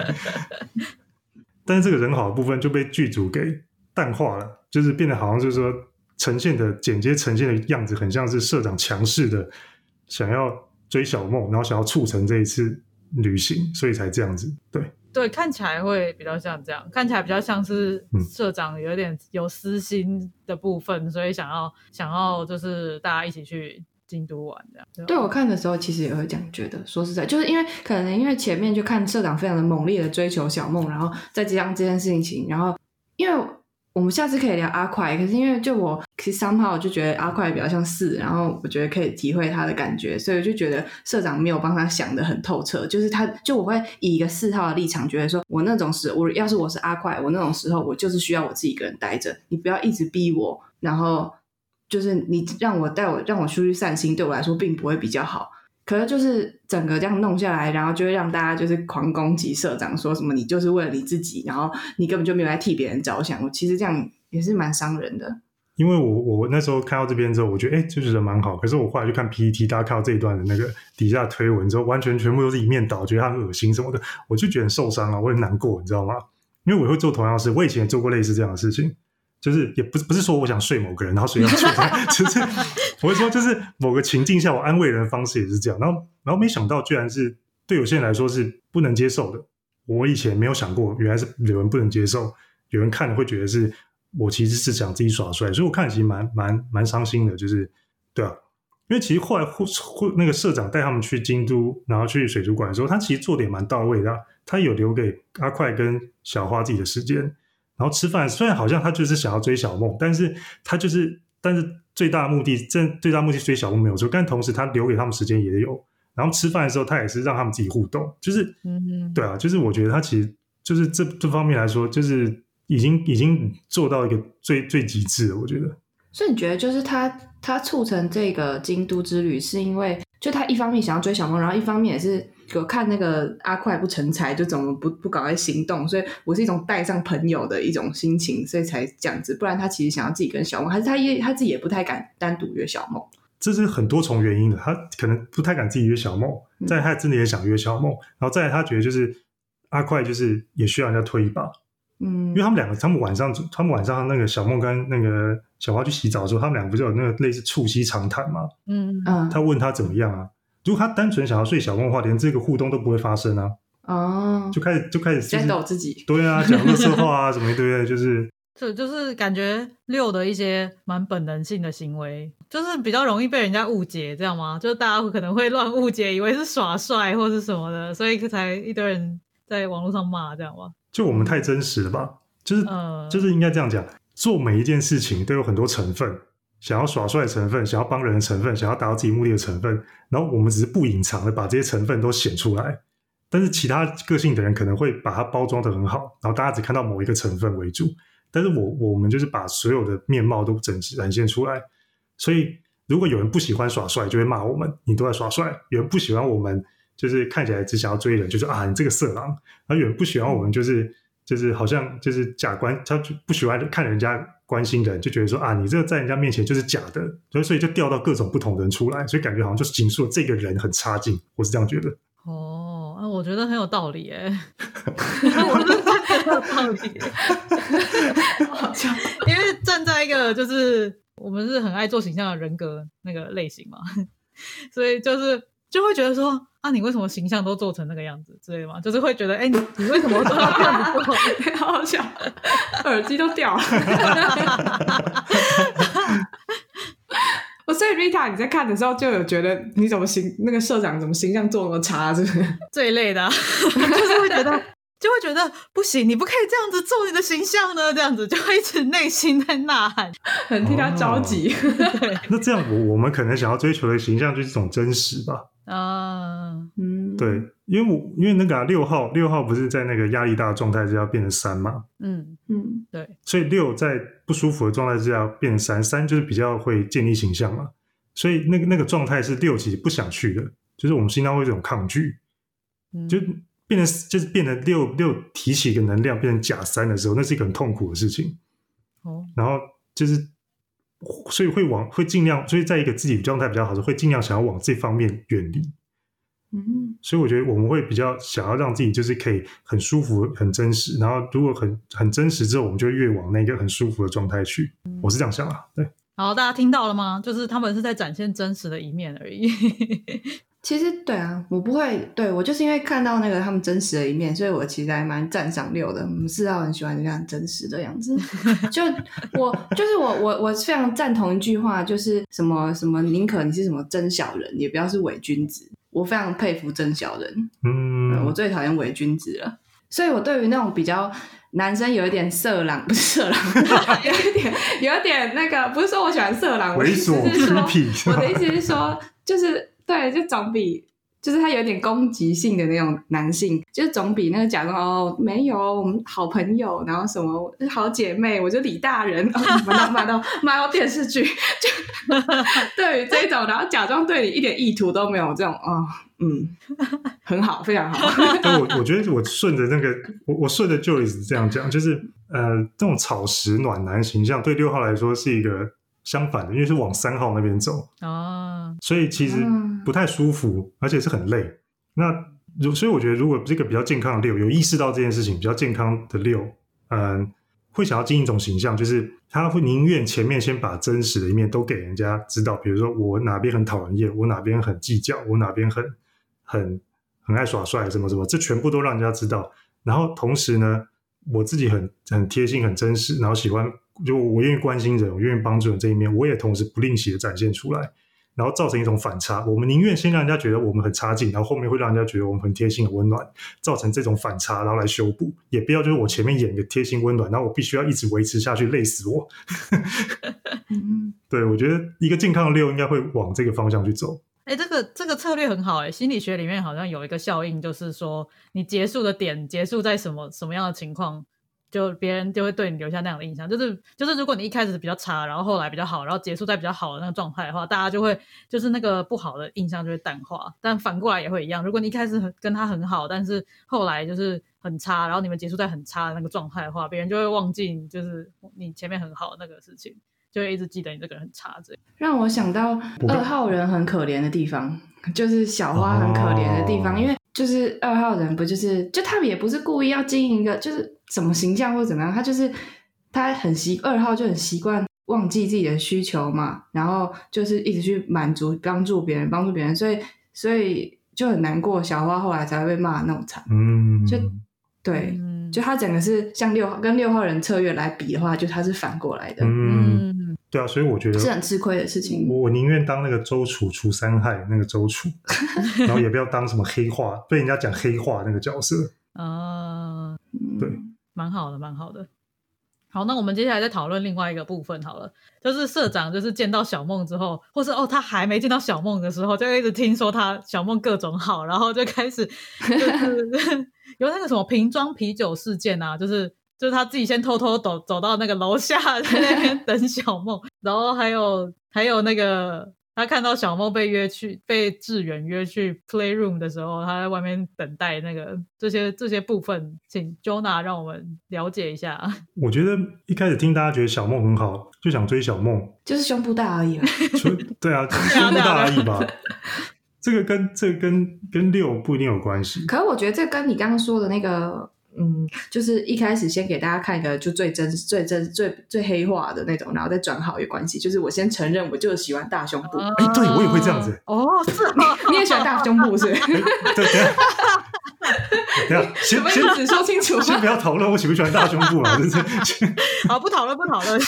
[SPEAKER 3] 但是这个人好的部分就被剧组给淡化了，就是变得好像就是说呈现的剪接呈现的样子很像是社长强势的想要追小梦，然后想要促成这一次旅行，所以才这样子。对
[SPEAKER 2] 对，看起来会比较像这样，看起来比较像是社长有点有私心的部分，嗯、所以想要想要就是大家一起去京都玩这样。
[SPEAKER 1] 对，我看的时候其实也会这样觉得，说实在就是因为可能因为前面就看社长非常的猛烈的追求小梦，然后再加上这件事情，然后因为我们下次可以聊阿快，可是因为就我其实 somehow 就觉得阿快比较像四，然后我觉得可以体会他的感觉，所以我就觉得社长没有帮他想得很透彻，就是他就我会以一个四号的立场觉得说，我那种时我要是我是阿快，我那种时候我就是需要我自己一个人待着，你不要一直逼我，然后就是你让我带我让我出去散心，对我来说并不会比较好。可是就是整个这样弄下来，然后就会让大家就是狂攻击社长，说什么你就是为了你自己，然后你根本就没有在替别人着想。我其实这样也是蛮伤人的。
[SPEAKER 3] 因为我我那时候看到这边之后，我觉得哎，就觉得蛮好。可是我后来就看 P P T， 大家看到这一段的那个底下推文之后，完全全部都是一面倒，觉得他很恶心什么的，我就觉得很受伤了，我很难过，你知道吗？因为我会做同样的事，我以前也做过类似这样的事情。就是也不是不是说我想睡某个人，然后睡上去，就是我会说，就是某个情境下我安慰人的方式也是这样，然后然后没想到居然是对有些人来说是不能接受的。我以前没有想过，原来是有人不能接受，有人看了会觉得是我其实是想自己耍帅，所以我看了其实蛮蛮蛮伤心的，就是对啊，因为其实后来那个社长带他们去京都，然后去水族馆的时候，他其实做的也蛮到位的，他有留给阿快跟小花自己的时间。然后吃饭，虽然好像他就是想要追小梦，但是他就是，但是最大的目的，真最大的目的追小梦没有错，但同时他留给他们时间也有。然后吃饭的时候，他也是让他们自己互动，就是，嗯，对啊，就是我觉得他其实就是这这方面来说，就是已经已经做到一个最最极致了，我觉得。
[SPEAKER 1] 所以你觉得就是他他促成这个京都之旅，是因为就他一方面想要追小梦，然后一方面也是有看那个阿快不成才，就怎么不不搞来行动，所以我是一种带上朋友的一种心情，所以才这样子。不然他其实想要自己跟小梦，还是他也他自己也不太敢单独约小梦。
[SPEAKER 3] 这是很多重原因的，他可能不太敢自己约小梦，再来他真的也想约小梦，然后再来他觉得就是阿快就是也需要人家推一把。嗯，因为他们两个，他们晚上，他们晚上那个小梦跟那个小花去洗澡的时候，他们两个不是有那个类似促膝长谈吗？嗯嗯，他问他怎么样啊？如果他单纯想要睡小梦的话，连这个互动都不会发生啊。哦，就开始就开始
[SPEAKER 1] 在抖自己，
[SPEAKER 3] 对啊，讲垃圾话啊什么一堆的，就是
[SPEAKER 2] 这就是感觉六的一些蛮本能性的行为，就是比较容易被人家误解，这样吗？就是大家可能会乱误解，以为是耍帅或是什么的，所以才一堆人在网络上骂，这样吗？
[SPEAKER 3] 就我们太真实了吧，就是、呃、就是应该这样讲，做每一件事情都有很多成分，想要耍帅的成分，想要帮人的成分，想要达到自己目的的成分，然后我们只是不隐藏的把这些成分都显出来，但是其他个性的人可能会把它包装得很好，然后大家只看到某一个成分为主，但是我我们就是把所有的面貌都整展现出来，所以如果有人不喜欢耍帅就会骂我们你都在耍帅，有人不喜欢我们就是看起来只想要追人就说啊你这个色狼，然后有人不喜欢我们就是就是好像就是假关，他就不喜欢看人家关心人，就觉得说啊你这个在人家面前就是假的，所以就调到各种不同的人出来，所以感觉好像就是形塑这个人很差劲，我是这样觉得。
[SPEAKER 2] 哦，啊、我觉得很有道理耶我觉得很有道理因为站在一个就是我们是很爱做形象的人格那个类型嘛所以就是就会觉得说啊你为什么形象都做成那个样子之类的嘛，就是会觉得哎、欸、你你为什么做到这样子做
[SPEAKER 1] 好好笑耳机都掉了所以 Rita 你在看的时候就有觉得你怎么形那个社长怎么形象做那么差是不是
[SPEAKER 2] 这一类的、啊、就是会觉得就会觉得不行你不可以这样子做你的形象呢，这样子就会一直内心在呐喊，
[SPEAKER 1] 很替他着急、
[SPEAKER 3] 哦、对那这样我我们可能想要追求的形象就是一种真实吧
[SPEAKER 2] 啊，
[SPEAKER 1] 嗯，
[SPEAKER 3] 对，因为我因为那个六、啊、号六号不是在那个压力大的状态之下变成三嘛，
[SPEAKER 2] 嗯嗯，对，
[SPEAKER 3] 所以六在不舒服的状态之下变成三，三就是比较会建立形象嘛，所以那个那个状态是六其实不想去的，就是我们心脏会有一种抗拒，嗯、就变成就是变成六六提起一个能量变成假三的时候，那是一个很痛苦的事情。哦，然后就是所以会往会尽量，所以在一个自己状态比较好的时候，会尽量想要往这方面远离。嗯，所以我觉得我们会比较想要让自己就是可以很舒服、很真实，然后如果很很真实之后，我们就会越往那个很舒服的状态去。嗯、我是这样想啊，对。
[SPEAKER 2] 好，大家听到了吗？就是他们是在展现真实的一面而已。
[SPEAKER 1] 其实对啊，我不会，对我就是因为看到那个他们真实的一面，所以我其实还蛮赞赏六的。我们四号很喜欢这样真实的样子。就我就是我我我非常赞同一句话，就是什么什么宁可你是什么真小人，也不要是伪君子。我非常佩服真小人，嗯、呃，我最讨厌伪君子了。所以我对于那种比较男生有一点色狼，不是色狼，有一点有一点那个，不是说我喜欢色狼，我的意思是说，我的意思是说，就是对，就总比就是他有点攻击性的那种男性，就是总比那个假装哦没有我们好朋友，然后什么好姐妹，我就李大人，哦、骂到骂到骂到电视剧，就对于这种，然后假装对你一点意图都没有，这种哦。嗯，很好，非常好。
[SPEAKER 3] 我我觉得我顺着那个，我我顺着 Joyce 这样讲，就是呃，这种草食暖男形象对六号来说是一个相反的，因为是往三号那边走哦，所以其实不太舒服，而且是很累。那所以我觉得，如果这个比较健康的六有意识到这件事情，比较健康的六，嗯、呃，会想要经营一种形象，就是他会宁愿前面先把真实的一面都给人家知道，比如说我哪边很讨人厌，我哪边很计较，我哪边很。很很爱耍帅什么什么，这全部都让人家知道。然后同时呢，我自己很很贴心、很真实，然后喜欢就我愿意关心人，我愿意帮助人这一面，我也同时不吝惜的展现出来，然后造成一种反差。我们宁愿先让人家觉得我们很差劲，然后后面会让人家觉得我们很贴心、很温暖，造成这种反差，然后来修补。也不要就是我前面演一个贴心温暖，然后我必须要一直维持下去，累死我。对，我觉得一个健康的六应该会往这个方向去走。
[SPEAKER 2] 哎、欸，这个这个策略很好哎、欸，心理学里面好像有一个效应，就是说你结束的点结束在什么什么样的情况，就别人就会对你留下那样的印象。就是就是如果你一开始比较差，然后后来比较好，然后结束在比较好的那个状态的话，大家就会就是那个不好的印象就会淡化。但反过来也会一样，如果你一开始跟他很好，但是后来就是很差，然后你们结束在很差的那个状态的话，别人就会忘记你就是你前面很好的那个事情。就会一直记得你这个人很差，这
[SPEAKER 1] 让我想到二号人很可怜的地方，就是小花很可怜的地方、哦、因为就是二号人不就是就他们也不是故意要经营一个就是什么形象或怎么样，他就是他很习二号就很习惯忘记自己的需求嘛，然后就是一直去满足帮助别人帮助别人，所以所以就很难过，小花后来才会被骂那么惨。嗯，就对、嗯、就他整个是像六号跟六号人策略来比的话，就他是反过来的。嗯，
[SPEAKER 3] 对啊，所以我觉得
[SPEAKER 1] 是很吃亏的事情。
[SPEAKER 3] 我我宁愿当那个周楚除三害那个周楚然后也不要当什么黑化被人家讲黑化那个角色啊、
[SPEAKER 2] 嗯。对，蛮好的蛮好的。好，那我们接下来再讨论另外一个部分好了，就是社长就是见到小梦之后，或是哦他还没见到小梦的时候，就一直听说他小梦各种好，然后就开始就是有那个什么瓶装啤酒事件啊，就是就是他自己先偷偷走走到那个楼下在那边等小梦然后还有还有那个他看到小梦被约去被志远约去 playroom 的时候，他在外面等待那个这些这些部分，请 Jonah 让我们了解一下。
[SPEAKER 3] 我觉得一开始听大家觉得小梦很好，就想追小梦，
[SPEAKER 1] 就是胸部大而已吧。
[SPEAKER 3] 对啊，胸部大而已吧。这个跟这个跟跟六不一定有关系。
[SPEAKER 1] 可是我觉得这跟你刚刚说的那个，嗯，就是一开始先给大家看一个就最真、最真、最最黑化的那种，然后再转好有关系。就是我先承认我就喜欢大胸部。
[SPEAKER 3] 哎、欸，对我也会这样子。
[SPEAKER 2] 哦，是吗？
[SPEAKER 1] 你也喜欢大胸部是不是？
[SPEAKER 3] 欸、对，等一下，等一下，先先
[SPEAKER 1] 只说清楚，
[SPEAKER 3] 先不要讨论我喜不喜欢大胸部啊，就是
[SPEAKER 2] 好，不讨论，不讨论。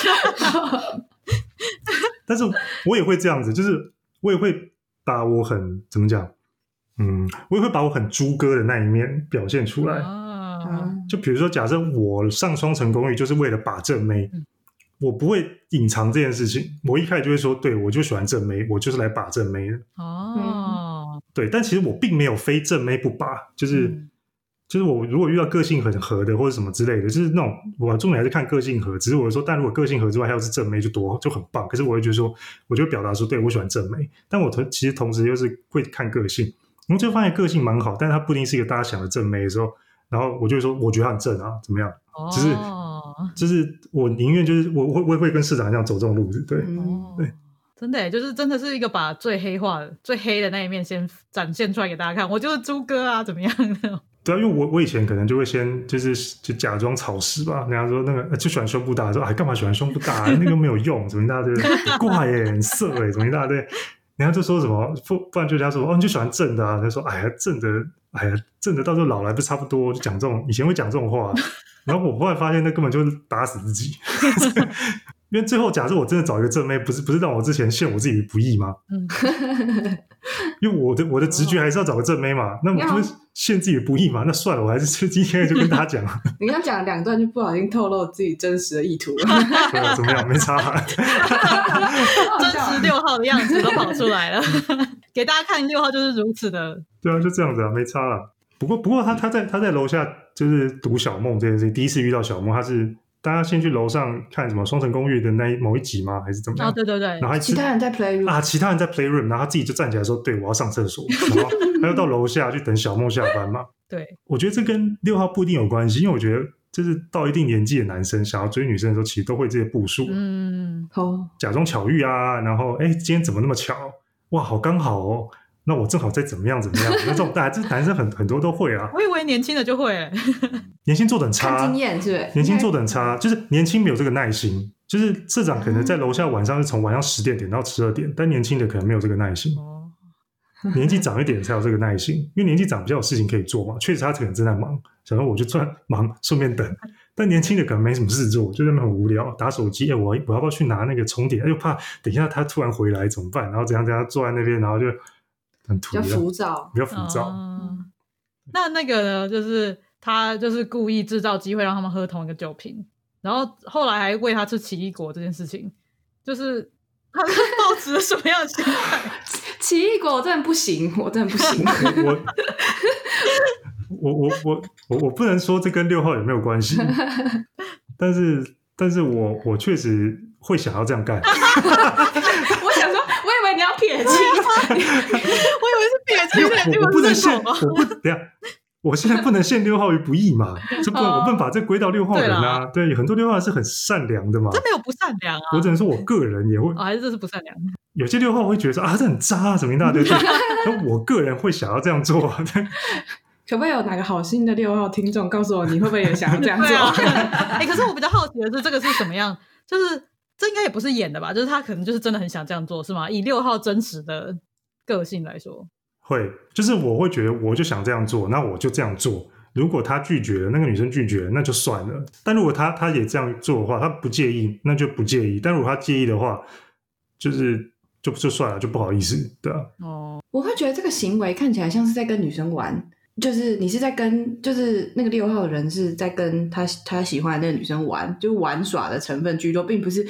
[SPEAKER 3] 但是我也会这样子，就是我也会。把我很怎么讲，嗯，我也会把我很猪哥的那一面表现出来。
[SPEAKER 2] 啊、
[SPEAKER 3] 就比如说，假设我上双层公寓就是为了把正妹，嗯、我不会隐藏这件事情。我一开始就会说，对我就喜欢正妹，我就是来把正妹的。
[SPEAKER 2] 哦，
[SPEAKER 3] 对，但其实我并没有非正妹不把，就是。嗯就是我如果遇到个性很合的或者什么之类的，就是那种我重点还是看个性合。只是我说，但如果个性合之外还有是正妹就多就很棒。可是我会觉得说，我就表达说，对我喜欢正妹，但我其实同时又是会看个性。我就发现个性蛮好，但是他不一定是一个大家想的正妹的时候，然后我就会说，我觉得他很正啊，怎么样？
[SPEAKER 2] 哦、
[SPEAKER 3] 就是就是我宁愿就是我会我会跟市长这样走这种路子，对、
[SPEAKER 2] 哦、
[SPEAKER 3] 对。
[SPEAKER 2] 真的耶，就是真的是一个把最黑化的、最黑的那一面先展现出来给大家看。我就是猪哥啊，怎么样的？
[SPEAKER 3] 对啊，因为我我以前可能就会先就是就假装草食吧，人家说那个就喜欢胸部大，说哎干嘛喜欢胸部大、啊？那个没有用，怎么一大堆，怪耶，很色哎，怎么一大堆？人家就说什么不不然就人家说哦你就喜欢正的啊，他说哎呀正的哎呀正的到时候老来不差不多，就讲这种以前会讲这种话，然后我后来发现那根本就是打死自己。因为最后假设我真的找一个正妹，不是不是让我之前陷我自己于不义吗？嗯，因为我的我的直觉还是要找个正妹嘛，那我不是陷自己的不义嘛？那算了，我还是今天就跟大家讲。
[SPEAKER 1] 你刚讲两段就不小心透露自己真实的意图了。
[SPEAKER 3] 对啊，怎么样？没差、啊。
[SPEAKER 2] 真实六号的样子都跑出来了，给大家看六号就是如此的。
[SPEAKER 3] 对啊，就这样子啊，没差啦。不过不过他他在他在楼下就是读小梦这件事情，第一次遇到小梦，他是。大家先去楼上看什么双层公寓的那某一集吗？还是怎么样？
[SPEAKER 2] 哦，对对对。
[SPEAKER 3] 然后
[SPEAKER 1] 其他人在 playroom
[SPEAKER 3] 啊，其他人在 playroom， 然后他自己就站起来说：“对，我要上厕所。”然后他又到楼下去等小梦下班嘛。
[SPEAKER 2] 对，
[SPEAKER 3] 我觉得这跟六号不一定有关系，因为我觉得就是到一定年纪的男生想要追女生的时候，其实都会这些步数。
[SPEAKER 2] 嗯，
[SPEAKER 1] 好，
[SPEAKER 3] 假装巧遇啊，然后哎，今天怎么那么巧？哇，好刚好哦。那我正好再怎么样怎么样？那这种大家这男生很很多都会啊。
[SPEAKER 2] 我以为年轻的就会、欸，
[SPEAKER 3] 年轻做的很差，
[SPEAKER 1] 看经验是不是？
[SPEAKER 3] 年轻做的很差，就是年轻没有这个耐心。就是社长可能在楼下晚上是从晚上十点点到十二点，但年轻的可能没有这个耐心。
[SPEAKER 2] 哦，
[SPEAKER 3] 年纪长一点才有这个耐心，因为年纪长比较有事情可以做嘛。确实他可能正在忙，想说我就赚忙顺便等。但年轻的可能没什么事做，就在那边很无聊，打手机。哎、欸，我我要不要去拿那个充电？又怕等一下他突然回来怎么办？然后怎样怎样坐在那边，然后就。很比
[SPEAKER 1] 较浮躁，
[SPEAKER 3] 比较浮躁、
[SPEAKER 2] 嗯。那那个呢，就是他就是故意制造机会让他们喝同一个酒瓶，然后后来还喂他吃奇异果这件事情，就是他是抱持了什么样的心态？
[SPEAKER 1] 奇异果我真的不行，我真的不行。
[SPEAKER 3] 我我我我我我不能说这跟六号有没有关系，但是但是我我确实会想要这样干。
[SPEAKER 1] 我想说，我以为你要撇清，
[SPEAKER 2] 我以为是撇清的，结果
[SPEAKER 3] 我不能限，
[SPEAKER 2] 我
[SPEAKER 3] 不等一下，我现在不能限六号于不义嘛，这不能、哦、我不能把这归到六号人啊。对，对很多六号人是很善良的嘛，
[SPEAKER 2] 这没有不善良啊。
[SPEAKER 3] 我只能说我个人也会，
[SPEAKER 2] 哦、还是这是不善良。
[SPEAKER 3] 有些六号会觉得说啊，这很渣啊，什么一大堆。但我个人会想要这样做。
[SPEAKER 1] 可不可以有哪个好心的六号听众告诉我，你会不会也想要这样做？
[SPEAKER 2] 哎、欸，可是我比较好奇的是，这个是什么样？就是这应该也不是演的吧？就是他可能就是真的很想这样做，是吗？以六号真实的个性来说，
[SPEAKER 3] 会，就是我会觉得我就想这样做，那我就这样做。如果他拒绝了，那个女生拒绝了，那就算了。但如果他他也这样做的话，他不介意，那就不介意。但如果他介意的话，就是就就算了，就不好意思，对啊。
[SPEAKER 1] 哦，我会觉得这个行为看起来像是在跟女生玩。就是你是在跟，就是那个六号的人是在跟他他喜欢的那个女生玩，就玩耍的成分居多，并不是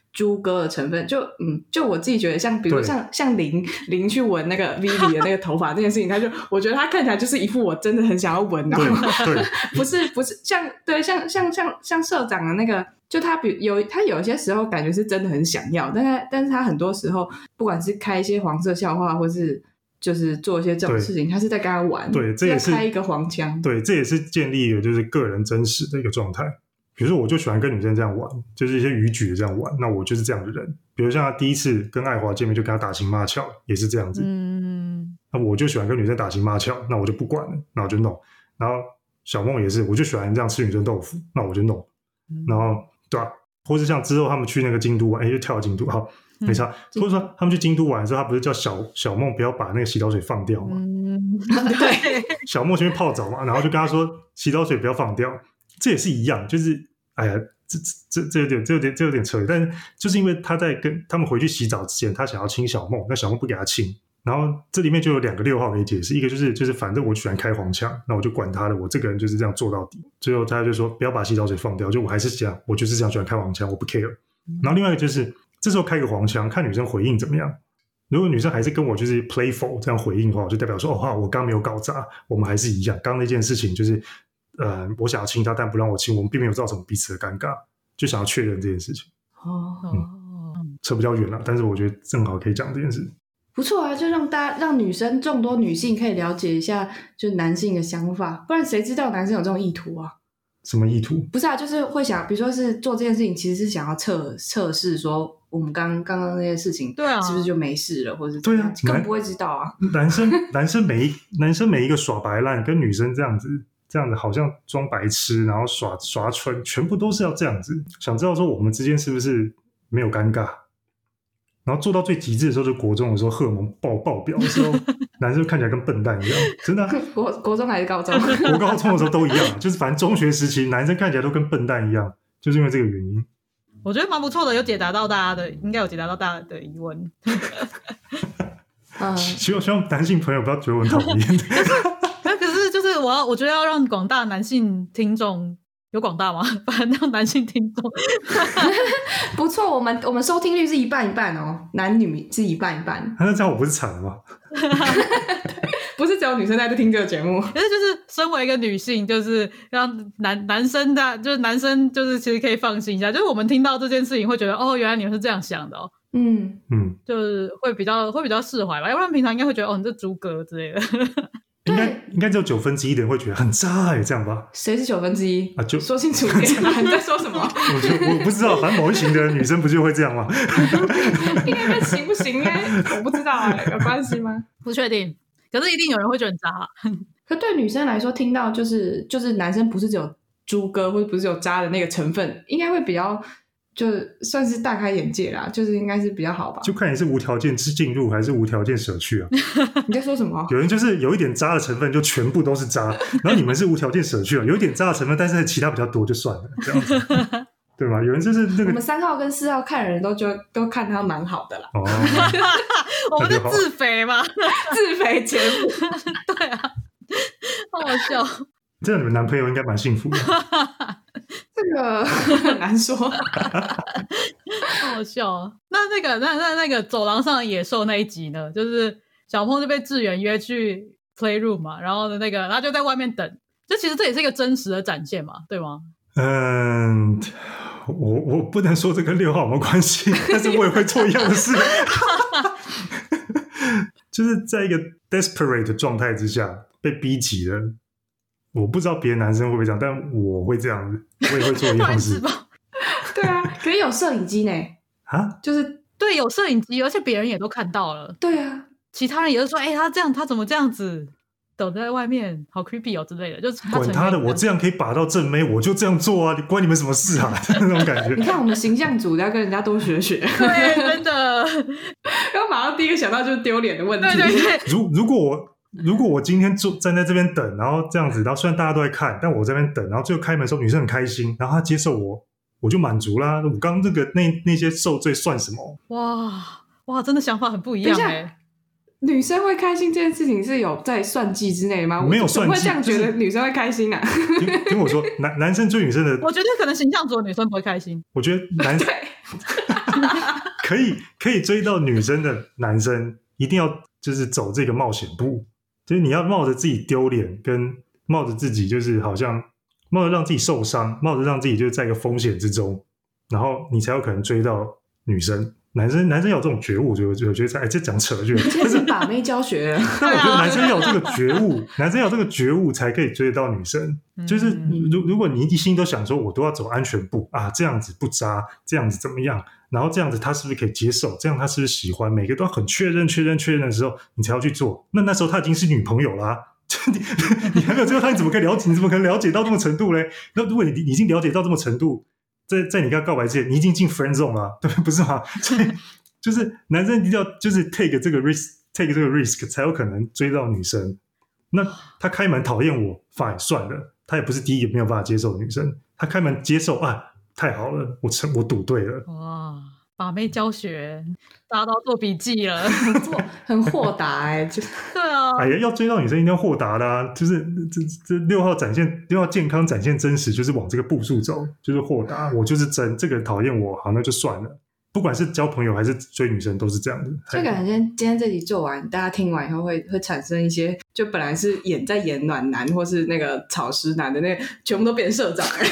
[SPEAKER 1] 猪哥的成分，就嗯，就我自己觉得像，比如说像像林林去闻那个 Vivi 的那个头发这件事情，他就我觉得他看起来就是一副我真的很想要闻，然后不是不是像对像像像像社长的那个，就他比有他有些时候感觉是真的很想要，但是但是他很多时候不管是开一些黄色笑话，或是就是做一些这种事情，他是在跟他玩，
[SPEAKER 3] 对，这也是
[SPEAKER 1] 开一个黄腔，
[SPEAKER 3] 对，这也是建立了就是个人真实的一个状态。比如说我就喜欢跟女生这样玩，就是一些逾矩的这样玩，那我就是这样的人。比如像他第一次跟爱华见面就跟他打情骂俏，也是这样子。
[SPEAKER 2] 嗯，
[SPEAKER 3] 那我就喜欢跟女生打情骂俏，那我就不管了，那我就弄。然后小梦也是，我就喜欢这样吃女生豆腐，那我就弄。嗯、然后对吧、啊？或是像之后他们去那个京都玩，哎，就跳到京都，好，没差。嗯、或者说他们去京都玩的时候，他不是叫小小梦不要把那个洗澡水放掉吗？
[SPEAKER 2] 嗯，对。
[SPEAKER 3] 小梦先去泡澡嘛，然后就跟他说洗澡水不要放掉，这也是一样，就是哎呀，这这这有点这有点这有点扯，但是就是因为他在跟他们回去洗澡之前，他想要亲小梦，那小梦不给他亲。然后这里面就有两个六号可以解释，一个就是就是反正我喜欢开黄腔，那我就管他的，我这个人就是这样做到底。最后他就说不要把洗澡水放掉，就我还是这样，我就是这样喜欢开黄腔，我不 care。然后另外一个就是这时候开个黄腔，看女生回应怎么样。如果女生还是跟我就是 playful 这样回应的话，我就代表说哦好，我刚没有搞砸，我们还是一样。刚刚那件事情就是呃我想要亲她，但不让我亲，我们并没有造成彼此的尴尬，就想要确认这件事情。
[SPEAKER 1] 哦，
[SPEAKER 3] 嗯，扯比较远了，但是我觉得正好可以讲这件事。
[SPEAKER 1] 不错啊，就让大家让女生众多女性可以了解一下，就男性的想法，不然谁知道男生有这种意图啊？
[SPEAKER 3] 什么意图？
[SPEAKER 1] 不是啊，就是会想，比如说是做这件事情，其实是想要测测试说我们刚刚刚那些事情，
[SPEAKER 2] 对啊，
[SPEAKER 1] 是不是就没事了，或者是
[SPEAKER 3] 对啊，
[SPEAKER 1] 根本不会知道啊。
[SPEAKER 3] 男生男生每一男生每一个耍白烂，跟女生这样子这样子，好像装白痴，然后耍耍蠢，全部都是要这样子。想知道说我们之间是不是没有尴尬？然后做到最极致的时候，就国中的时候，荷尔蒙爆爆表的时候，男生看起来跟笨蛋一样，真的、啊。
[SPEAKER 1] 国国中还是高中？
[SPEAKER 3] 国高中的时候都一样，就是反正中学时期，男生看起来都跟笨蛋一样，就是因为这个原因。
[SPEAKER 2] 我觉得蛮不错的，有解答到大家的，应该有解答到大家的疑问。
[SPEAKER 1] 嗯，
[SPEAKER 3] 希望希望男性朋友不要觉得我很讨厌。
[SPEAKER 2] 可是，可是就是我要，我觉得要让广大男性听众。有广大吗？反正让男性听众
[SPEAKER 1] 不错，我们我们收听率是一半一半哦，男女是一半一半。
[SPEAKER 3] 那这样我不是惨了吗？
[SPEAKER 1] 不是只有女生在听这个节目，
[SPEAKER 2] 可是就是身为一个女性，就是让男男生的，就是男生就是其实可以放心一下，就是我们听到这件事情会觉得哦，原来你们是这样想的哦，
[SPEAKER 1] 嗯
[SPEAKER 3] 嗯，
[SPEAKER 2] 就是会比较会比较释怀吧，要不然平常应该会觉得哦，你这猪哥之类的。
[SPEAKER 3] 应该应该只有九分之一的人会觉得很渣哎，这样吧？
[SPEAKER 1] 谁是九分之一
[SPEAKER 3] 啊？就
[SPEAKER 1] 说清楚一点吧，你在说什么？
[SPEAKER 3] 我就我不知道，反正某一型的女生不就会这样吗？
[SPEAKER 1] 应该跟行不行呢？我不知道哎、欸，有关系吗？
[SPEAKER 2] 不确定，可是一定有人会觉得很渣。
[SPEAKER 1] 可对女生来说，听到就是就是男生不是只有猪哥或者不是只有渣的那个成分，应该会比较。就算是大开眼界啦，就是应该是比较好吧。
[SPEAKER 3] 就看你是无条件进入还是无条件舍去啊。
[SPEAKER 1] 你在说什么？
[SPEAKER 3] 有人就是有一点渣的成分，就全部都是渣，然后你们是无条件舍去了，有一点渣的成分，但是其他比较多就算了，这样子，对吧？有人就是那个
[SPEAKER 1] 我们三号跟四号看人都就都看他蛮好的啦。
[SPEAKER 3] 哦，
[SPEAKER 2] 我们在自肥嘛，
[SPEAKER 1] 自肥节目，
[SPEAKER 2] 对啊，好好笑。
[SPEAKER 3] 这样你们男朋友应该蛮幸福的。
[SPEAKER 1] 这个很难说。好
[SPEAKER 2] 好笑啊！那那个那那那个走廊上的野兽那一集呢？就是小梦就被志远约去 playroom 嘛，然后呢那个他就在外面等，这其实这也是一个真实的展现嘛，对吗？
[SPEAKER 3] 嗯，我我不能说这跟六号有没有关系，但是我也会做一样的事。就是在一个 desperate 的状态之下被逼急了。我不知道别的男生会不会这样，但我会这样子，我也会做一样的事。
[SPEAKER 1] 对啊，可是有摄影机呢。
[SPEAKER 3] 啊，
[SPEAKER 1] 就是
[SPEAKER 2] 对，有摄影机，而且别人也都看到了。
[SPEAKER 1] 对啊，
[SPEAKER 2] 其他人也是说，哎、欸，他这样，他怎么这样子等在外面，好 creepy 哦之类的。就是他
[SPEAKER 3] 管他的，我这样可以把到正妹，我就这样做啊，你关你们什么事啊？那种感觉。
[SPEAKER 1] 你看我们形象组要跟人家多学学。
[SPEAKER 2] 对，真的。
[SPEAKER 1] 然后马上第一个想到就是丢脸的问题。
[SPEAKER 2] 对对对。
[SPEAKER 3] 如如果我。如果我今天坐站在这边等，然后这样子，然后虽然大家都在看，但我在那边等，然后最后开门的时候，女生很开心，然后她接受我，我就满足啦。我刚刚这个那那些受罪算什么？
[SPEAKER 2] 哇哇，真的想法很不一样哎、欸。
[SPEAKER 1] 女生会开心这件事情是有在算计之内吗？
[SPEAKER 3] 没有算计，
[SPEAKER 1] 我会这样觉得女生会开心啊？
[SPEAKER 3] 听, 听我说，男男生追女生的，
[SPEAKER 2] 我觉得可能形象组的女生不会开心。
[SPEAKER 3] 我觉得男
[SPEAKER 1] 对。
[SPEAKER 3] 可以可以追到女生的男生，一定要就是走这个冒险步，就是你要冒着自己丢脸，跟冒着自己就是好像冒着让自己受伤，冒着让自己就是在一个风险之中，然后你才有可能追到女生。男生男生有这种觉悟，我觉得我觉得哎，这讲扯就
[SPEAKER 1] 这是把妹教学了。
[SPEAKER 3] 但我觉得男生要有这个觉悟，男生要有这个觉悟才可以追得到女生。就是如如果你一心都想说我都要走安全步啊，这样子不渣，这样子怎么样，然后这样子他是不是可以接受，这样他是不是喜欢，每个都要很确认确认确认的时候你才要去做，那那时候他已经是女朋友啦、啊你, 你还没有追到他，你怎么可以了解？你怎么可能了解到这么程度嘞？那如果你已经了解到这么程度，在在你跟他告白之前，你已经进 friend zone 了，对不是吗？所以就是男生一定要就是 take 这个 risk，take 这个 risk 才有可能追到女生。那他开门讨厌我 ，fine 算了，他也不是第一个没有办法接受的女生，他开门接受啊，太好了，我我赌对了。
[SPEAKER 2] 哇！把妹教学，大家都做笔记了，
[SPEAKER 1] 很豁达哎、欸，就
[SPEAKER 2] 对啊，
[SPEAKER 3] 哎呀，要追到女生一定要豁达的、啊，就是这这六号展现六号健康展现真实，就是往这个步数走，就是豁达，我就是真，这个人讨厌我，好那就算了，不管是交朋友还是追女生都是这样的。
[SPEAKER 1] 就感觉今天这集做完，大家听完以后会会产生一些，就本来是演在演暖男或是那个草食男的那个，全部都变社长了。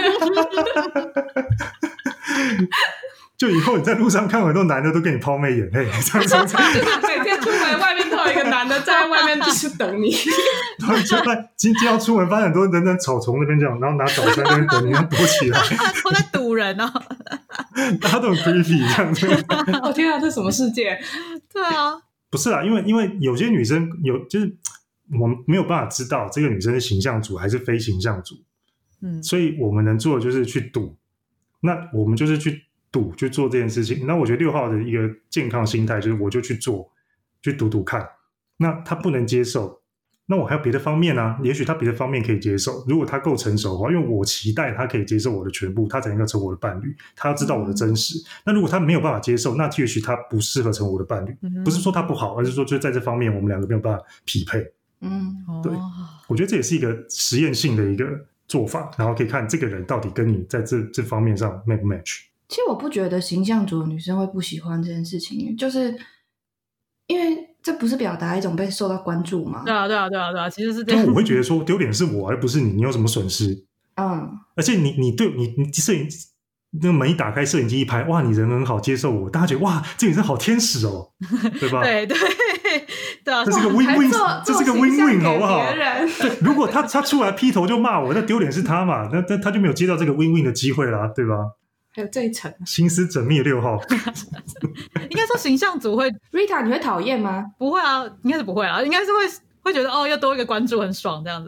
[SPEAKER 3] 就以后你在路上看很多男的都给你抛媚眼，嘿，这样子，
[SPEAKER 1] 每天出门外面都有一个男的站在外面就是等你，
[SPEAKER 3] 然后就在今天要出门，发现很多人在草丛那边这样，然后拿早餐在那边等你，要躲起来，
[SPEAKER 2] 都在堵人哦，
[SPEAKER 3] 大家都很 creepy 这样子。
[SPEAKER 1] 我、哦、天啊，这什么世界？
[SPEAKER 2] 对啊，
[SPEAKER 3] 不是啦，因为因为有些女生有就是我们没有办法知道这个女生是形象组还是非形象组，嗯，所以我们能做的就是去赌，那我们就是去。赌去做这件事情，那我觉得六号的一个健康心态就是我就去做，去赌赌看。那他不能接受，那我还有别的方面啊，也许他别的方面可以接受。如果他够成熟的话，因为我期待他可以接受我的全部，他才能够成为我的伴侣。他要知道我的真实。嗯、那如果他没有办法接受，那也许他不适合成为我的伴侣。嗯、不是说他不好，而是说就在这方面我们两个没有办法匹配。嗯，对，我觉得这也是一个实验性的一个做法，然后可以看这个人到底跟你在这这方面上 match 不 match。
[SPEAKER 1] 其实我不觉得形象组的女生会不喜欢这件事情，就是因为这不是表达一种被受到关注吗？
[SPEAKER 2] 对啊，对啊，对啊，对啊，其实是这样。
[SPEAKER 3] 我会觉得说丢脸是我，而不是你，你有什么损失？嗯，而且你你对你你摄影那个门一打开，摄影机一拍，哇，你人很好，接受我，大家觉得哇，这女生好天使哦，对吧？
[SPEAKER 2] 对对对啊，
[SPEAKER 3] 这是个 win win， 这是个 win win， 好不好？对，如果他他出来劈头就骂我，那丢脸是他嘛？那那他就没有接到这个 win win 的机会啦，对吧？
[SPEAKER 1] 还有这一层
[SPEAKER 3] 心思缜密的六号
[SPEAKER 2] 应该说形象组会
[SPEAKER 1] Rita 你会讨厌吗？
[SPEAKER 2] 不会啊，应该是不会啊，应该是会会觉得哦又多一个关注很爽这样子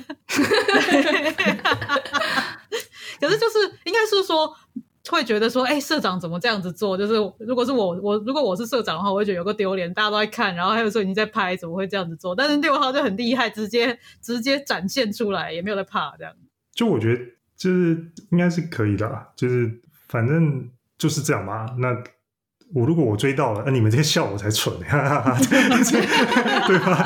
[SPEAKER 2] 可是就是应该是说会觉得说哎、欸，社长怎么这样子做，就是如果是我我如果我是社长的话，我会觉得有个丢脸，大家都在看，然后还有时候已经在拍，怎么会这样子做？但是六号就很厉害，直接直接展现出来，也没有在怕这样。
[SPEAKER 3] 就我觉得就是应该是可以的，就是反正就是这样嘛。那我如果我追到了，那、啊、你们这些笑我才蠢，对吧？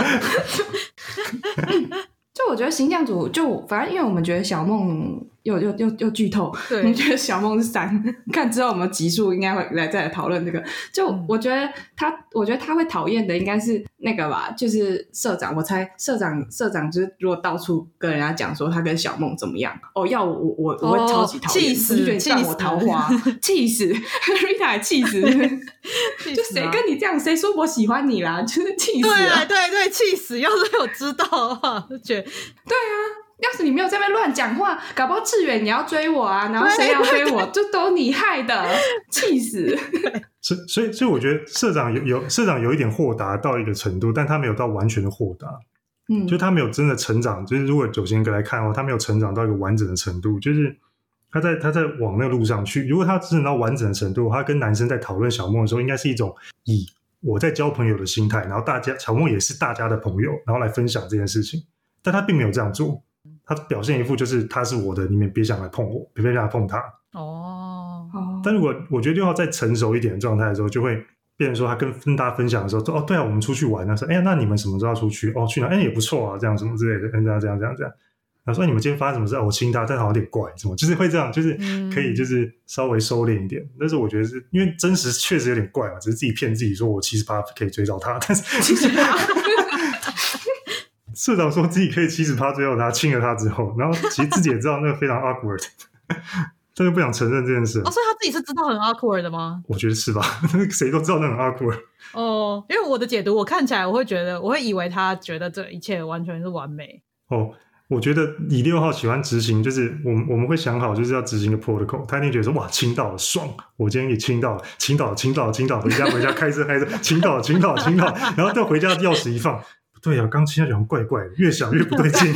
[SPEAKER 1] 就我觉得形象组就反正因为我们觉得小梦又又又又剧透，我们觉得小梦是三，看之后我们集数应该会来再来讨论这个。就我觉得他，我觉得他会讨厌的应该是那个吧，就是社长。我猜社长社长就是如果到处跟人家讲说他跟小梦怎么样，哦，要我我我会超级讨厌，
[SPEAKER 2] 气死，
[SPEAKER 1] 就觉得断我桃花，气死 ，Rita 也气死，就谁跟你这样，谁说我喜欢你啦，就是气死了，
[SPEAKER 2] 对啊，对对，气死！要是有知道的话，就觉得
[SPEAKER 1] 对啊。要是你没有在那边乱讲话，搞不好志远你要追我啊，然后谁要追我，就都你害的，气死！
[SPEAKER 3] 所以，所以我觉得社长有有社长有一点豁达到一个程度，但他没有到完全的豁达，嗯，就他没有真的成长。就是如果九仙哥来看哦，他没有成长到一个完整的程度，就是他在他在往那个路上去。如果他真的到完整的程度，他跟男生在讨论小梦的时候，应该是一种以我在交朋友的心态，然后大家小梦也是大家的朋友，然后来分享这件事情，但他并没有这样做。他表现一副就是他是我的，你们别想来碰我，别别想来碰他。哦，但如果我觉得六号再成熟一点的状态的时候，就会变成说他跟跟大家分享的时候，哦，对啊，我们出去玩，他说，哎呀，那你们什么时候要出去？哦，去哪？哎，也不错啊，这样什么之类的，这样这样这样这样。 然后说、哎、你们今天发生什么事、啊、我亲他但好像有点怪什么，就是会这样，就是可以就是稍微收敛一点、嗯、但是我觉得是因为真实确实有点怪嘛，只是自己骗自己说我七十八可以追到他，但是七十八社长说自己可以七十八追到他，亲了他之后，然后其实自己也知道那个非常 awkward 但是不想承认这件事。
[SPEAKER 2] 哦，所以他自己是知道很 awkward 的吗？
[SPEAKER 3] 我觉得是吧，谁都知道那很 awkward。
[SPEAKER 2] 哦，因为我的解读，我看起来我会觉得，我会以为他觉得这一切完全是完美。
[SPEAKER 3] 哦，我觉得以六号喜欢执行，就是我们我们会想好就是要执行一个 protocol， 他一定觉得说哇亲到了爽，我今天也亲到了，亲到了，亲到了，亲到了，回家回家开车开车，亲到了，亲到了，亲到了，然后到回家钥匙一放，不对啊，刚亲到好像怪怪的，越想越不对劲。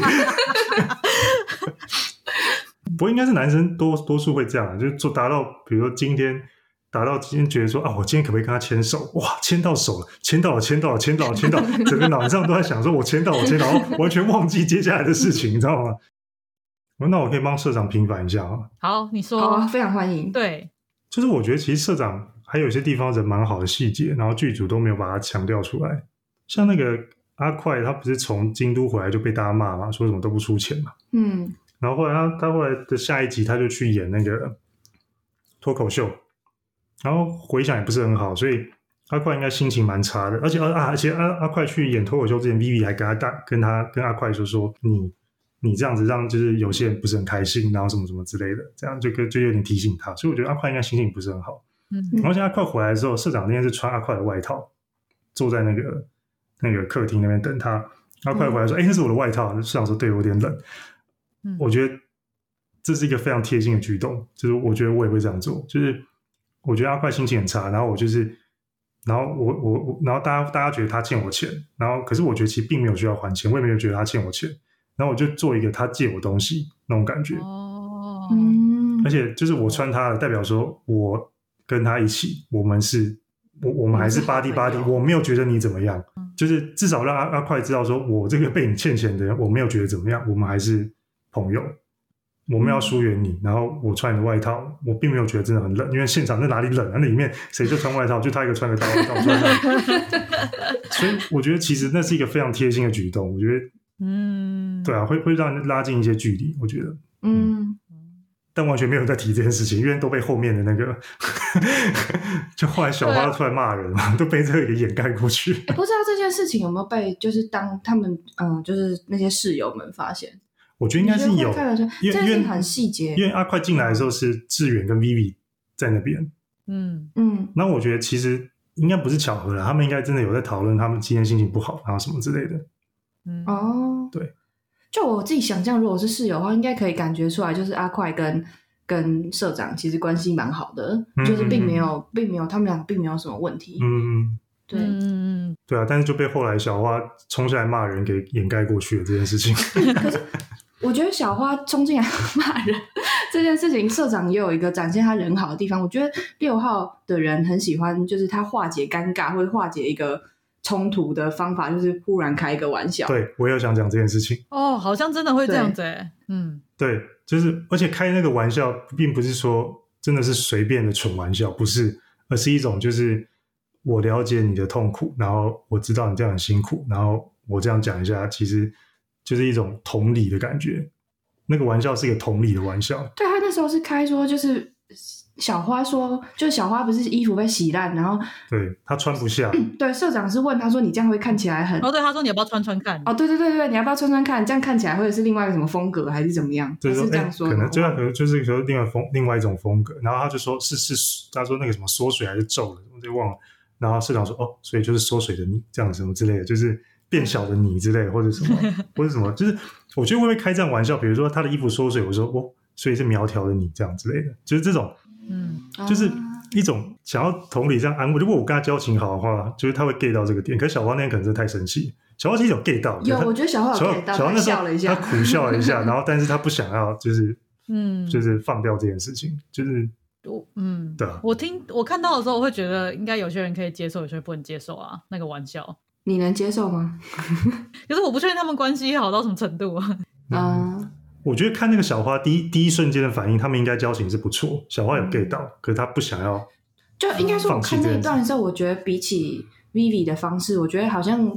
[SPEAKER 3] 不过应该是男生多多数会这样，就是做达到，比如说今天达到今天觉得说啊，我今天可不可以跟他牵手？哇，牵到手了，牵到了，牵到了，牵到了，牵到了，整个脑上都在想说，我牵到，我牵到，然后完全忘记接下来的事情，你知道吗？那我可以帮社长平反一下啊。
[SPEAKER 2] 好，你说。
[SPEAKER 1] 好啊，非常欢迎。
[SPEAKER 2] 对，
[SPEAKER 3] 就是我觉得其实社长还有一些地方人蛮好的细节，然后剧组都没有把它强调出来。像那个阿快，他不是从京都回来就被大家骂嘛，说什么都不出钱嘛。嗯。然后后来他他后来的下一集他就去演那个脱口秀，然后回想也不是很好，所以阿快应该心情蛮差的。而且啊，而且阿阿快去演脱口秀之前 ，Vivi 还跟他大跟他跟阿快说说你你这样子让就是有些人不是很开心，然后什么什么之类的，这样就就有点提醒他。所以我觉得阿快应该心情不是很好。嗯，而且阿快回来之后，社长那天是穿阿快的外套，坐在那个那个客厅那边等他。阿快回来说：“哎、嗯，那是我的外套。”社长说：“对，我有点冷。”我觉得这是一个非常贴心的举动，就是我觉得我也会这样做。就是我觉得阿快心情很差，然后我就是，然后我我我，然后大家大家觉得他欠我钱，然后可是我觉得其实并没有需要还钱，我也没有觉得他欠我钱，然后我就做一个他借我东西那种感觉。哦，嗯，而且就是我穿他的，代表说我跟他一起，我们是，我我们还是巴蒂巴蒂，我没有觉得你怎么样，就是至少让阿阿快知道说我这个被你欠钱的人，我没有觉得怎么样，我们还是朋友，我们要疏远你、嗯、然后我穿你的外套，我并没有觉得真的很冷，因为现场在哪里冷啊，那里面谁就穿外套，就他一个穿个大外套穿所以我觉得其实那是一个非常贴心的举动，我觉得嗯，对啊，会会让人拉近一些距离，我觉得嗯，但完全没有在提这件事情，因为都被后面的那个就后来小花出来骂人嘛，都被这个给掩盖过去、
[SPEAKER 1] 欸、不知道这件事情有没有被就是当他们嗯，就是那些室友们发现，
[SPEAKER 3] 我觉得应该是有，
[SPEAKER 1] 因为因为很细节，
[SPEAKER 3] 因为阿快进来的时候是志远跟 Vivi 在那边，嗯嗯，那我觉得其实应该不是巧合啦，他们应该真的有在讨论他们今天心情不好，然后什么之类的。
[SPEAKER 1] 嗯哦，对，就我自己想象，如果是室友的话，应该可以感觉出来，就是阿快跟跟社长其实关系蛮好的，嗯、就是并没有并没有他们俩并没有什么问题。嗯，对，嗯
[SPEAKER 3] 对啊，但是就被后来小花冲下来骂人给掩盖过去了这件事情。
[SPEAKER 1] 可是我觉得小花冲进来骂人这件事情，社长也有一个展现他人好的地方。我觉得六号的人很喜欢，就是他化解尴尬或者化解一个冲突的方法，就是忽然开一个玩笑。
[SPEAKER 3] 对，我也有想讲这件事情。
[SPEAKER 2] 哦，好像真的会这样子耶。嗯，
[SPEAKER 3] 对，就是而且开那个玩笑并不是说真的是随便的蠢玩笑，不是，而是一种就是我了解你的痛苦，然后我知道你这样很辛苦，然后我这样讲一下，其实就是一种同理的感觉。那个玩笑是一个同理的玩笑。
[SPEAKER 1] 对，他那时候是开说就是小花说，就小花不是衣服被洗烂，然后
[SPEAKER 3] 对他穿不下、
[SPEAKER 1] 嗯、对，社长是问他说你这样会看起来很
[SPEAKER 2] 哦，对，他说你要不要穿穿看，
[SPEAKER 1] 哦对对对对，你要不要穿穿看，这样看起来会是另外一个什么风格还是怎么样，
[SPEAKER 3] 就是
[SPEAKER 1] 是这样说、
[SPEAKER 3] 欸、可能就可能就是说另外风另外一种风格，然后他就说是是他说那个什么缩水还是皱了，我就忘了，然后社长说哦，所以就是缩水的你这样什么之类的，就是变小的你之类的，或者什么或者什么，就是我觉得会不会开这样玩笑，比如说他的衣服缩水，我说哦，所以是苗条的你这样之类的，就是这种嗯，就是一种想要同理这样安慰。如果我跟他交情好的话，就是他会 get 到这个点。可是小花那天可能真的太生气，小花其实有 get 到，
[SPEAKER 1] 有，我觉得小花有 get 到，
[SPEAKER 3] 小花那时候
[SPEAKER 1] 笑了一下，
[SPEAKER 3] 他苦笑了一下，然后但是他不想要，就是嗯，就是放掉这件事情，就是
[SPEAKER 2] 嗯，对啊。我听我看到的时候，我会觉得应该有些人可以接受，有些人不能接受啊。那个玩笑，
[SPEAKER 1] 你能接受吗？
[SPEAKER 2] 可是我不确定他们关系好到什么程度啊。
[SPEAKER 3] 嗯。我觉得看那个小花第一第一瞬间的反应，他们应该交情是不错，小花有 get 到、嗯、可是他不想要，
[SPEAKER 1] 就应该说我看那一段的时候，我觉得比起 Vivi 的方式，我觉得好像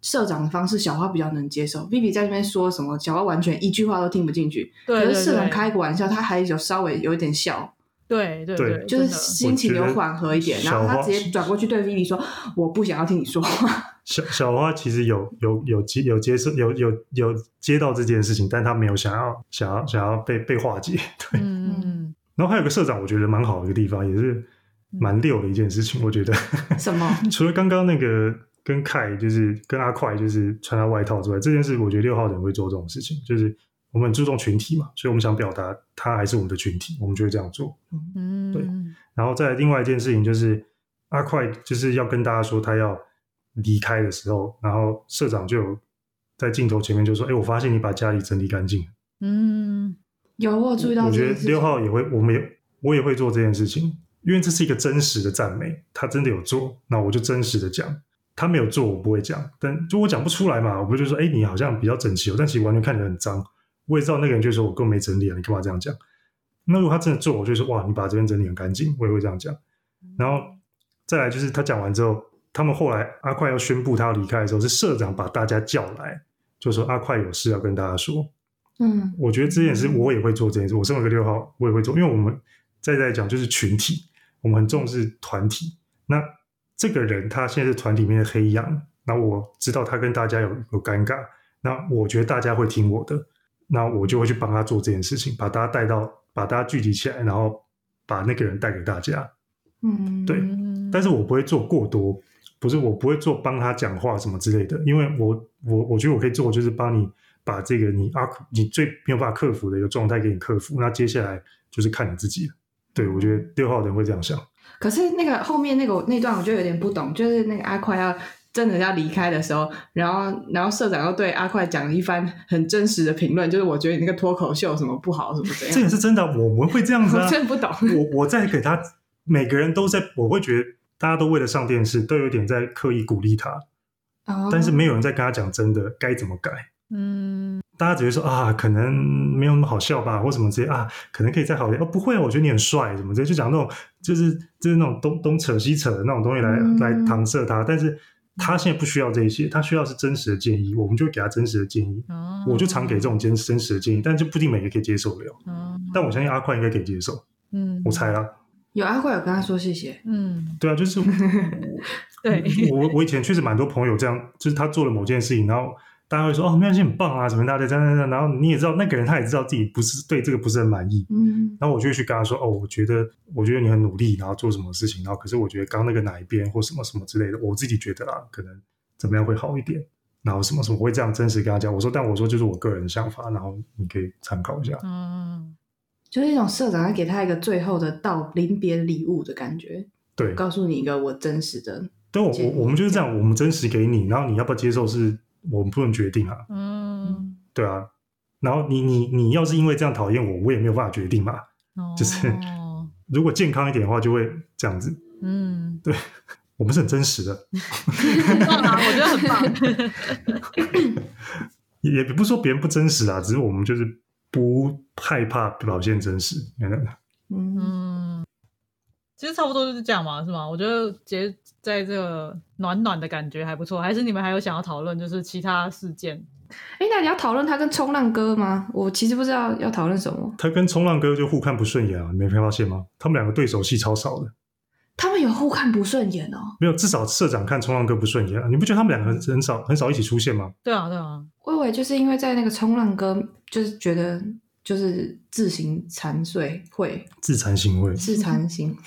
[SPEAKER 1] 社长的方式小花比较能接受 Vivi 在那边说什么小花完全一句话都听不进去，
[SPEAKER 2] 对对对，
[SPEAKER 1] 可是社长开个玩笑他还有稍微有一点笑，
[SPEAKER 2] 对对
[SPEAKER 3] 对，
[SPEAKER 1] 就是心情有缓和一点，然后他直接转过去对 Vivi 说我不想要听你说话。
[SPEAKER 3] 小小花其实有有有接有接受有有有接到这件事情，但他没有想要想要想要被被化解。对，
[SPEAKER 2] 嗯嗯。
[SPEAKER 3] 然后还有个社长，我觉得蛮好的一个地方，也是蛮溜的一件事情。我觉得
[SPEAKER 1] 什么？
[SPEAKER 3] 除了刚刚那个跟凯就是跟阿快就是穿他外套之外，这件事我觉得六号人会做这种事情，就是我们很注重群体嘛，所以我们想表达他还是我们的群体，我们就会这样做。
[SPEAKER 2] 嗯，
[SPEAKER 3] 对。然后再来另外一件事情就是阿快就是要跟大家说他要离开的时候，然后社长就有在镜头前面就说：“哎，我发现你把家里整理干净。”
[SPEAKER 2] 嗯，
[SPEAKER 1] 有我有注意到这件事情。
[SPEAKER 3] 我觉得六号也会，我们也我也会做这件事情，因为这是一个真实的赞美，他真的有做，那我就真实的讲。他没有做，我不会讲，但就我讲不出来嘛，我不就说：“哎，你好像比较整齐哦，但其实完全看起来很脏。”我也知道那个人就说：“我根本没整理啊，你干嘛这样讲？”那如果他真的做，我就说：“哇，你把这边整理很干净。”我也会这样讲。然后再来就是他讲完之后。他们后来阿快要宣布他要离开的时候，是社长把大家叫来，就说阿快有事要跟大家说。
[SPEAKER 1] 嗯，
[SPEAKER 3] 我觉得这件事我也会做这件事，我身为一个六号，我也会做，因为我们再再讲就是群体，我们很重视团体。那这个人他现在是团体里面的黑羊，那我知道他跟大家有有尴尬，那我觉得大家会听我的，那我就会去帮他做这件事情，把大家带到，把大家聚集起来，然后把那个人带给大家。
[SPEAKER 1] 嗯，
[SPEAKER 3] 对，但是我不会做过多。不是我不会做帮他讲话什么之类的，因为我我我觉得我可以做就是帮你把这个你啊你最没有办法克服的一个状态给你克服，那接下来就是看你自己了。对，我觉得六号人会这样想。
[SPEAKER 1] 可是那个后面那个那段我就有点不懂，就是那个阿快要真的要离开的时候，然后然后社长又对阿快讲了一番很真实的评论，就是我觉得你那个脱口秀什么不好什么怎样，
[SPEAKER 3] 这也是真的，我们会这样子啊。
[SPEAKER 1] 我真的不懂。
[SPEAKER 3] 我我在给他每个人都在，我会觉得。大家都为了上电视，都有点在刻意鼓励他，哦、但是没有人在跟他讲真的该怎么改。嗯，大家只会说啊，可能没有那么好笑吧，或什么之类啊，可能可以再好一点。哦，不会，我觉得你很帅，什么之类，就讲那种就是就是那种东东扯西扯的那种东西来、嗯、来搪塞他。但是他现在不需要这些，他需要是真实的建议，我们就会给他真实的建议。哦、我就常给这种真真实的建议，但就不一定每个可以接受得了。哦、但我相信阿快应该可以接受。嗯，我猜啦。
[SPEAKER 1] 有阿快有跟他说谢谢，
[SPEAKER 2] 嗯，
[SPEAKER 3] 对啊，就是
[SPEAKER 2] 对
[SPEAKER 3] 我我以前确实蛮多朋友这样，就是他做了某件事情，然后大家会说哦，没关系，很棒啊，什么大家这样这样，然后你也知道那个人他也知道自己不是对这个不是很满意，嗯，然后我就会去跟他说哦，我觉得我觉得你很努力，然后做什么事情，然后可是我觉得刚那个哪一边或什么什么之类的，我自己觉得啦，可能怎么样会好一点，然后什么什么我会这样真实跟他讲，我说但我说就是我个人的想法，然后你可以参考一下，
[SPEAKER 2] 嗯。
[SPEAKER 1] 就是一种社长要给他一个最后的道临别礼物的感觉，
[SPEAKER 3] 对，
[SPEAKER 1] 告诉你一个我真实的。
[SPEAKER 3] 对，我我我们就是这样，我们真实给你，然后你要不要接受是我们不能决定啊。嗯，对啊，然后你你你要是因为这样讨厌我，我也没有办法决定嘛。哦，就是如果健康一点的话，就会这样子。嗯，对，我们是很真实的。
[SPEAKER 2] 很棒啊，我觉得很棒。
[SPEAKER 3] 也也不是说别人不真实啊，只是我们就是。不害怕表现真实，
[SPEAKER 2] 嗯，其实差不多就是这样嘛，是吗？我觉得结在这个暖暖的感觉还不错，还是你们还有想要讨论就是其他事件？
[SPEAKER 1] 哎，那你要讨论他跟冲浪哥吗？我其实不知道要讨论什么。
[SPEAKER 3] 他跟冲浪哥就互看不顺眼啊，你没发现吗？他们两个对手戏超少的。
[SPEAKER 1] 他们有互看不顺眼哦？
[SPEAKER 3] 没有，至少社长看冲浪哥不顺眼啊！你不觉得他们两个很很少很少一起出现吗？
[SPEAKER 2] 对啊，对啊。
[SPEAKER 1] 我以为就是因为在那个冲浪哥，就是觉得就是自行残碎会
[SPEAKER 3] 自残行为，
[SPEAKER 1] 自残行。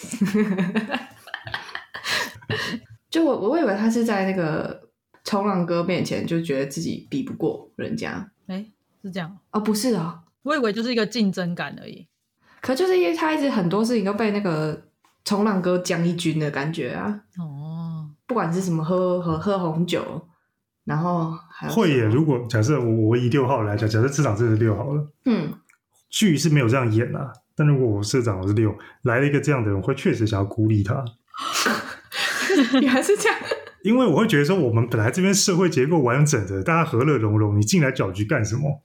[SPEAKER 1] 就我我以为他是在那个冲浪哥面前就觉得自己比不过人家。
[SPEAKER 2] 哎，是这样
[SPEAKER 1] 哦？不是哦，
[SPEAKER 2] 我以为就是一个竞争感而已。
[SPEAKER 1] 可就是因为他一直很多事情都被那个冲浪哥将一军的感觉啊。哦，不管是什么喝喝喝红酒，然后还有
[SPEAKER 3] 会耶。如果假设我我以六号来讲，假设市长真的是六好了，嗯，剧是没有这样演啊。但如果我社长我是六，来了一个这样的人，我会确实想要孤立他。
[SPEAKER 1] 原来是这样。
[SPEAKER 3] 因为我会觉得说，我们本来这边社会结构完整的，大家和乐融融，你进来搅局干什么？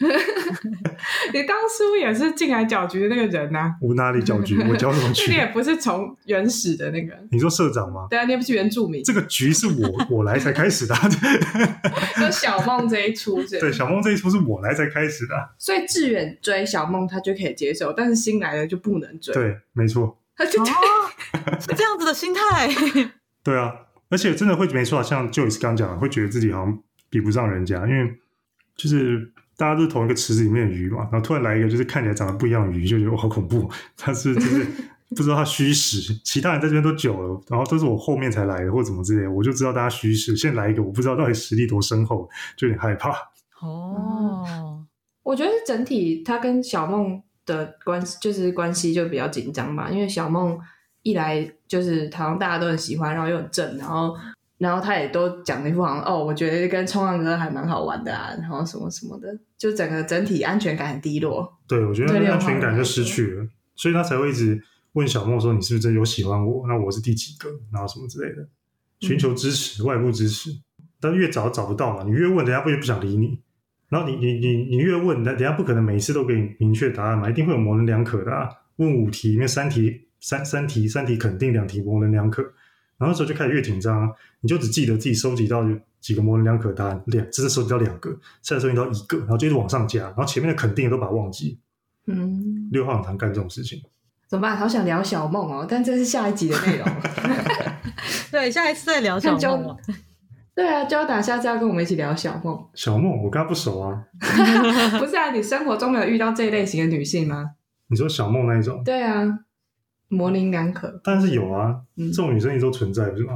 [SPEAKER 1] 你当初也是进来搅局的那个人啊。
[SPEAKER 3] 我哪里搅局？我搅什么局？
[SPEAKER 1] 你也不是从原始的那个。
[SPEAKER 3] 你说社长吗？
[SPEAKER 1] 对啊，你也不是原住民。
[SPEAKER 3] 这个局是我我来才开始的、啊。
[SPEAKER 1] 就小梦这一出是。
[SPEAKER 3] 对，小梦这一出是我来才开始的、啊。
[SPEAKER 1] 所以志远追小梦他就可以接受，但是新来的就不能追。
[SPEAKER 3] 对，没错。
[SPEAKER 2] 哦，是这样子的心态。
[SPEAKER 3] 对啊，而且真的会没错，像 Joyce 刚讲的，会觉得自己好像比不上人家，因为就是大家都是同一个池子里面的鱼嘛，然后突然来一个就是看起来长得不一样的鱼，就觉得哇好恐怖，他是就是不知道他虚实，其他人在这边都久了，然后都是我后面才来的或怎么之类的，我就知道大家虚实，现在来一个我不知道到底实力多深厚，就有点害怕。
[SPEAKER 2] 哦、
[SPEAKER 1] 嗯，我觉得整体他跟小梦的关系就是关系就比较紧张吧，因为小梦一来就是好像大家都很喜欢，然后又很正，然后然后他也都讲了一副好像哦，我觉得跟冲浪哥还蛮好玩的啊，然后什么什么的，就整个整体安全感很低落。
[SPEAKER 3] 对，我觉得安全感就失去了，所以他才会一直问小梦说你是不是真有喜欢我，那我是第几个，然后什么之类的，寻求支持、嗯、外部支持。但越找找不到嘛，你越问人家不就不想理你，然后你你你你越问人家不可能每一次都给你明确答案嘛，一定会有模棱两可的啊。问五题里面三题三三题三题肯定，两题模棱两可，然后那时候就开始越紧张，你就只记得自己收集到几个模棱两可的答案，两这次收集到两个，下次收集到一个，然后就一直往上加，然后前面的肯定都把它忘记。嗯，六号很常干这种事情。
[SPEAKER 1] 怎么办？好想聊小梦哦，但这是下一集的内容。
[SPEAKER 2] 对，下一次再聊小梦。
[SPEAKER 1] 对啊，就要打下次要跟我们一起聊小梦。
[SPEAKER 3] 小梦，我跟她不熟啊。
[SPEAKER 1] 不是啊，你生活中没有遇到这一类型的女性吗？
[SPEAKER 3] 你说小梦那一种？
[SPEAKER 1] 对啊，模棱两可。
[SPEAKER 3] 但是有啊，嗯、这种女生一直都存在，不是吗？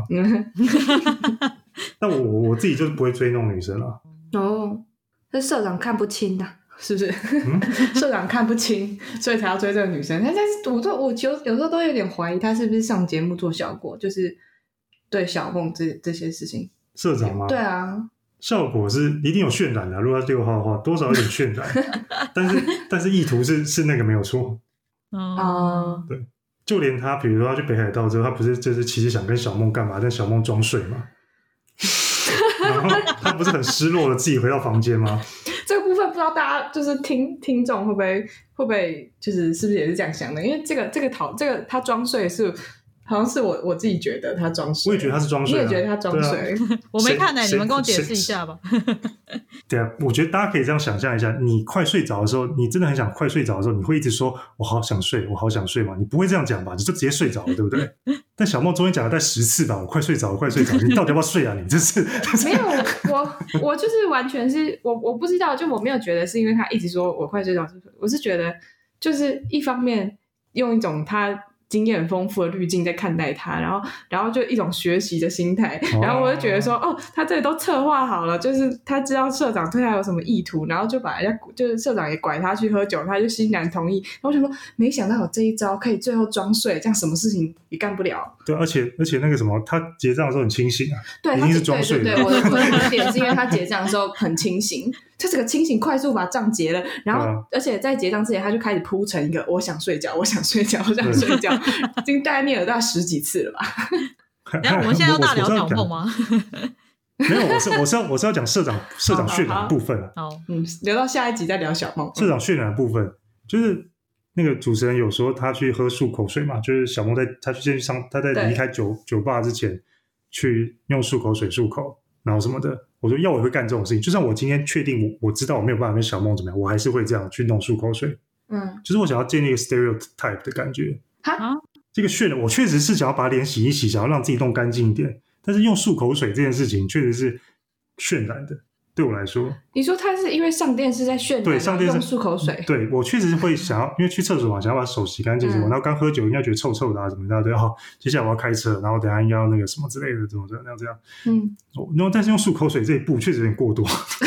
[SPEAKER 3] 但我我自己就是不会追那种女生啊。
[SPEAKER 1] 哦，这社长看不清的、啊，是不是？嗯、社长看不清，所以才要追这个女生。但是我都我有有时候都有点怀疑，他是不是上节目做效果，就是对小梦这这些事情。
[SPEAKER 3] 社长吗？
[SPEAKER 1] 对啊，
[SPEAKER 3] 效果是一定有渲染的、啊。如果他是六号的话，多少有点渲染，但是但是意图是是那个没有错。
[SPEAKER 1] 哦、
[SPEAKER 3] 对，就连他，比如说他去北海道之后，他不是就是其实想跟小梦干嘛，但小梦装睡嘛，然后他不是很失落的自己回到房间吗？
[SPEAKER 1] 这个部分不知道大家就是听听众会不会会不会就是是不是也是这样想的？因为这个这个讨这个他装睡是。好像是我我自己觉得他装睡，
[SPEAKER 3] 我也觉得他是装睡、啊，
[SPEAKER 1] 你也觉得他装睡，
[SPEAKER 2] 啊、我没看呢、欸，你们跟我解释一下吧。
[SPEAKER 3] 对啊，我觉得大家可以这样想象一下，你快睡着的时候，你真的很想快睡着的时候，你会一直说我好想睡，我好想睡嘛？你不会这样讲吧？你就直接睡着了，对不对？但小梦中间讲了大概十次吧，我快睡着，我快睡着，你到底要不要睡啊？你这是
[SPEAKER 1] 没有我我就是完全是我我不知道，就我没有觉得是因为他一直说我快睡着，我是觉得就是一方面用一种他。经验很丰富的滤镜在看待他，然后然后就一种学习的心态，然后我就觉得说哦，他这里都策划好了，就是他知道社长对他有什么意图，然后就把人家就是社长也拐他去喝酒，他就欣然同意。然后我想说没想到有这一招可以最后装睡，这样什么事情也干不了。
[SPEAKER 3] 对，而且而且那个什么，他结账的时候很清醒啊，
[SPEAKER 1] 对，
[SPEAKER 3] 一定是装睡的。
[SPEAKER 1] 对对对，我的我的点是因为他结账的时候很清醒，他这个清醒快速把账结了，然后、啊、而且在结账之前他就开始铺成一个我想睡觉，我想睡觉，我想睡觉，已经大概念了大概十几次了吧。
[SPEAKER 2] 然后我们现在要大聊小梦吗？
[SPEAKER 3] 没有，我是我是要我是要讲社长社长渲染的部分啊。
[SPEAKER 2] 好，
[SPEAKER 1] 嗯，留到下一集再聊小梦。
[SPEAKER 3] 社长渲染的部分就是那个主持人有说他去喝漱口水嘛，就是小梦在他去先去上他在离开酒酒吧之前去用漱口水漱口，然后什么的。我说要我会干这种事情，就算我今天确定我我知道我没有办法跟小梦怎么样，我还是会这样去弄漱口水。嗯，就是我想要建立一个 stereotype 的感觉。
[SPEAKER 1] 哈，
[SPEAKER 3] 这个渲染我确实是想要把脸洗一洗，想要让自己弄干净一点，但是用漱口水这件事情确实是渲染的。对我来说，
[SPEAKER 1] 你说他是因为上电视在渲染，
[SPEAKER 3] 对，上电视
[SPEAKER 1] 用漱口水，
[SPEAKER 3] 对，我确实会想要，因为去厕所嘛，想要把手洗干净什么，嗯、然后刚喝酒应该觉得臭臭的啊什么的，对，好，接下来我要开车，然后等一下应该要那个什么之类的，怎么这样这样，嗯，然后但是用漱口水这一步确实有点过多。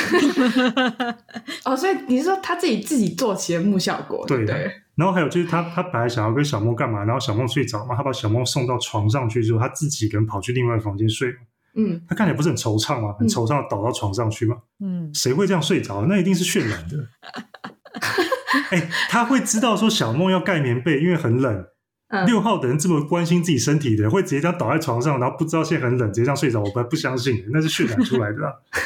[SPEAKER 1] 哦，所以你是说他自己自己做节目效果，对的。对，
[SPEAKER 3] 然后还有就是他他本来想要跟小梦干嘛，然后小梦睡着嘛，他把小梦送到床上去之后，他自己跟跑去另外的房间睡。嗯，他看起来不是很惆怅吗？很惆怅倒到床上去吗？嗯，谁会这样睡着？那一定是渲染的。哎、欸，他会知道说小梦要盖棉被，因为很冷。嗯、六号的人这么关心自己身体的人，会直接这样倒在床上，然后不知道现在很冷，直接这样睡着，我不不相信，那是渲染出来的、啊。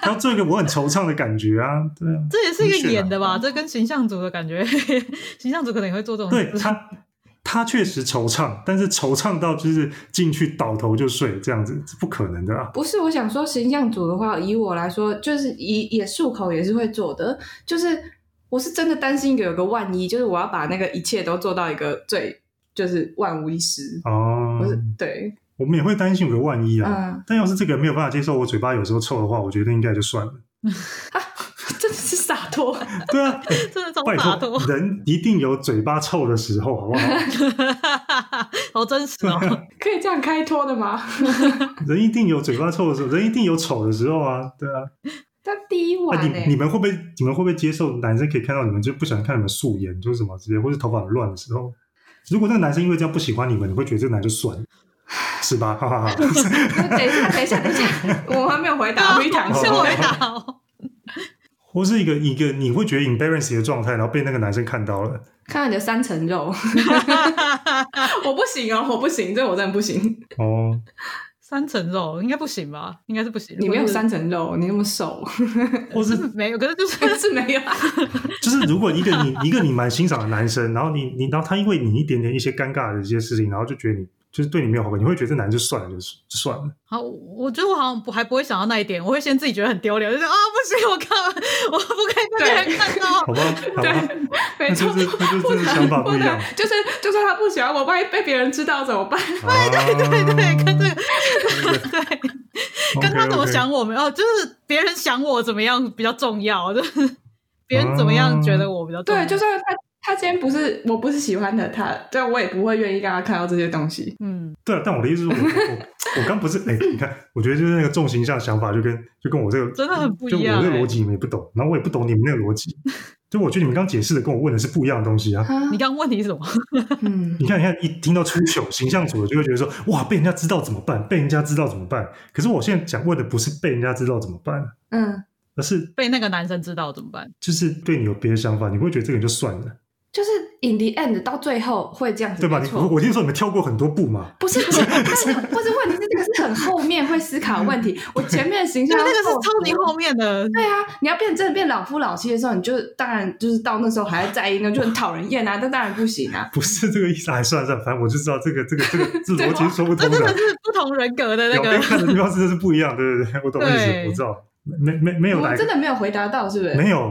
[SPEAKER 3] 他要做一个我很惆怅的感觉啊，对啊，
[SPEAKER 2] 这也是一个演的吧？啊、这跟形象组的感觉，形象组可能也会做这种事。
[SPEAKER 3] 对他，他确实惆怅，但是惆怅到就是进去倒头就睡这样子，是不可能的啊。
[SPEAKER 1] 不是，我想说形象组的话，以我来说，就是以也漱口也是会做的，就是我是真的担心有个万一，就是我要把那个一切都做到一个最就是万无一失
[SPEAKER 3] 哦。
[SPEAKER 1] 不是对。
[SPEAKER 3] 我们也会担心有个万一啊、
[SPEAKER 1] 嗯，
[SPEAKER 3] 但要是这个人没有办法接受我嘴巴有时候臭的话，我觉得应该就算了。
[SPEAKER 1] 啊，真的是洒脱。
[SPEAKER 3] 对啊，
[SPEAKER 2] 真的超
[SPEAKER 3] 拜
[SPEAKER 2] 洒脱。
[SPEAKER 3] 托，人一定有嘴巴臭的时候，好不好？
[SPEAKER 2] 好真实哦。
[SPEAKER 1] 可以这样开脱的吗？
[SPEAKER 3] 人一定有嘴巴臭的时候，人一定有丑的时候啊，对啊。
[SPEAKER 1] 但第一晚、欸
[SPEAKER 3] 啊、你, 你们会不会你们会不会接受男生可以看到你们就不想看你们素颜，就是什么之类，或是头发很乱的时候？如果那个男生因为这样不喜欢你们，你会觉得这个男就算了。是吧？哈哈哈。
[SPEAKER 1] 等一下，等一下，等一下，我还没有回答，回答，
[SPEAKER 2] 先回答哦。
[SPEAKER 3] 或是一个一个你会觉得 embarrassing 的状态，然后被那个男生看到了，
[SPEAKER 1] 看到你的三层肉，我不行哦，我不行，这我真的不行。
[SPEAKER 3] 哦，
[SPEAKER 2] 三层肉应该不行吧？应该是不行。
[SPEAKER 1] 你没有三层肉，你那么瘦，
[SPEAKER 3] 或是
[SPEAKER 2] 没有，可是就是
[SPEAKER 1] 是没有。
[SPEAKER 3] 就是如果一个你一个你蛮欣赏的男生，然后你你然后他因为你一点点一些尴尬的一些事情，然后就觉得你。就是对你没有好感，你会觉得这男就算了，就就算了。
[SPEAKER 2] 好，我觉得我好像不还不会想到那一点，我会先自己觉得很丢脸，就说啊不行，我看我不可以被别人看到。
[SPEAKER 3] 好吧，好吧，
[SPEAKER 1] 没错，
[SPEAKER 3] 那就是那就是真的想法不一样。
[SPEAKER 1] 就是就算他不喜欢我，万一被别人知道怎么办？
[SPEAKER 2] 对对对对，跟这个对，跟他怎么想我们哦，就是别人想我怎么样比较重要，就是别人怎么样觉得我比较重要。
[SPEAKER 1] 对，就算他。他今天不是我不是喜欢的他，对我也不会愿意让他看到这些东西。
[SPEAKER 2] 嗯，
[SPEAKER 3] 对啊，但我的意思是我我我刚不是哎、欸，你看，我觉得就是那个重形象想法就跟就跟我这个
[SPEAKER 2] 真的很不一样、欸，
[SPEAKER 3] 就我这个逻辑你们也不懂，然后我也不懂你们那个逻辑，就我觉得你们刚解释的跟我问的是不一样的东西啊。
[SPEAKER 2] 你刚问题是什么？
[SPEAKER 1] 嗯，
[SPEAKER 3] 你看，你看，一听到出糗形象组的就会觉得说，哇，被人家知道怎么办？被人家知道怎么办？可是我现在想问的不是被人家知道怎么办，
[SPEAKER 1] 嗯，
[SPEAKER 3] 而是
[SPEAKER 2] 被那个男生知道怎么办？
[SPEAKER 3] 就是对你有别的想法，你会觉得这个人就算了。
[SPEAKER 1] 就是 in the end 到最后会这样子，
[SPEAKER 3] 对吧？你我听说你们跳过很多步嘛？
[SPEAKER 1] 不是，不是，不是问题是这个是很后面会思考的问题。我前面的形象
[SPEAKER 2] 那个是超级后面的。
[SPEAKER 1] 对啊，你要变真的变老夫老妻的时候，你就当然就是到那时候还在在意，那就很讨人厌啊。但当然不行啊。
[SPEAKER 3] 不是这个意思，还算了算了，反正我就知道这个这个这个这逻辑是说不通的。
[SPEAKER 2] 这真的是不同人格的那个。
[SPEAKER 3] 表面看的地方真的是不一样，对对对，我懂意思，我知道。没没没有来，
[SPEAKER 1] 我真的没有回答到，是不是？
[SPEAKER 3] 没有。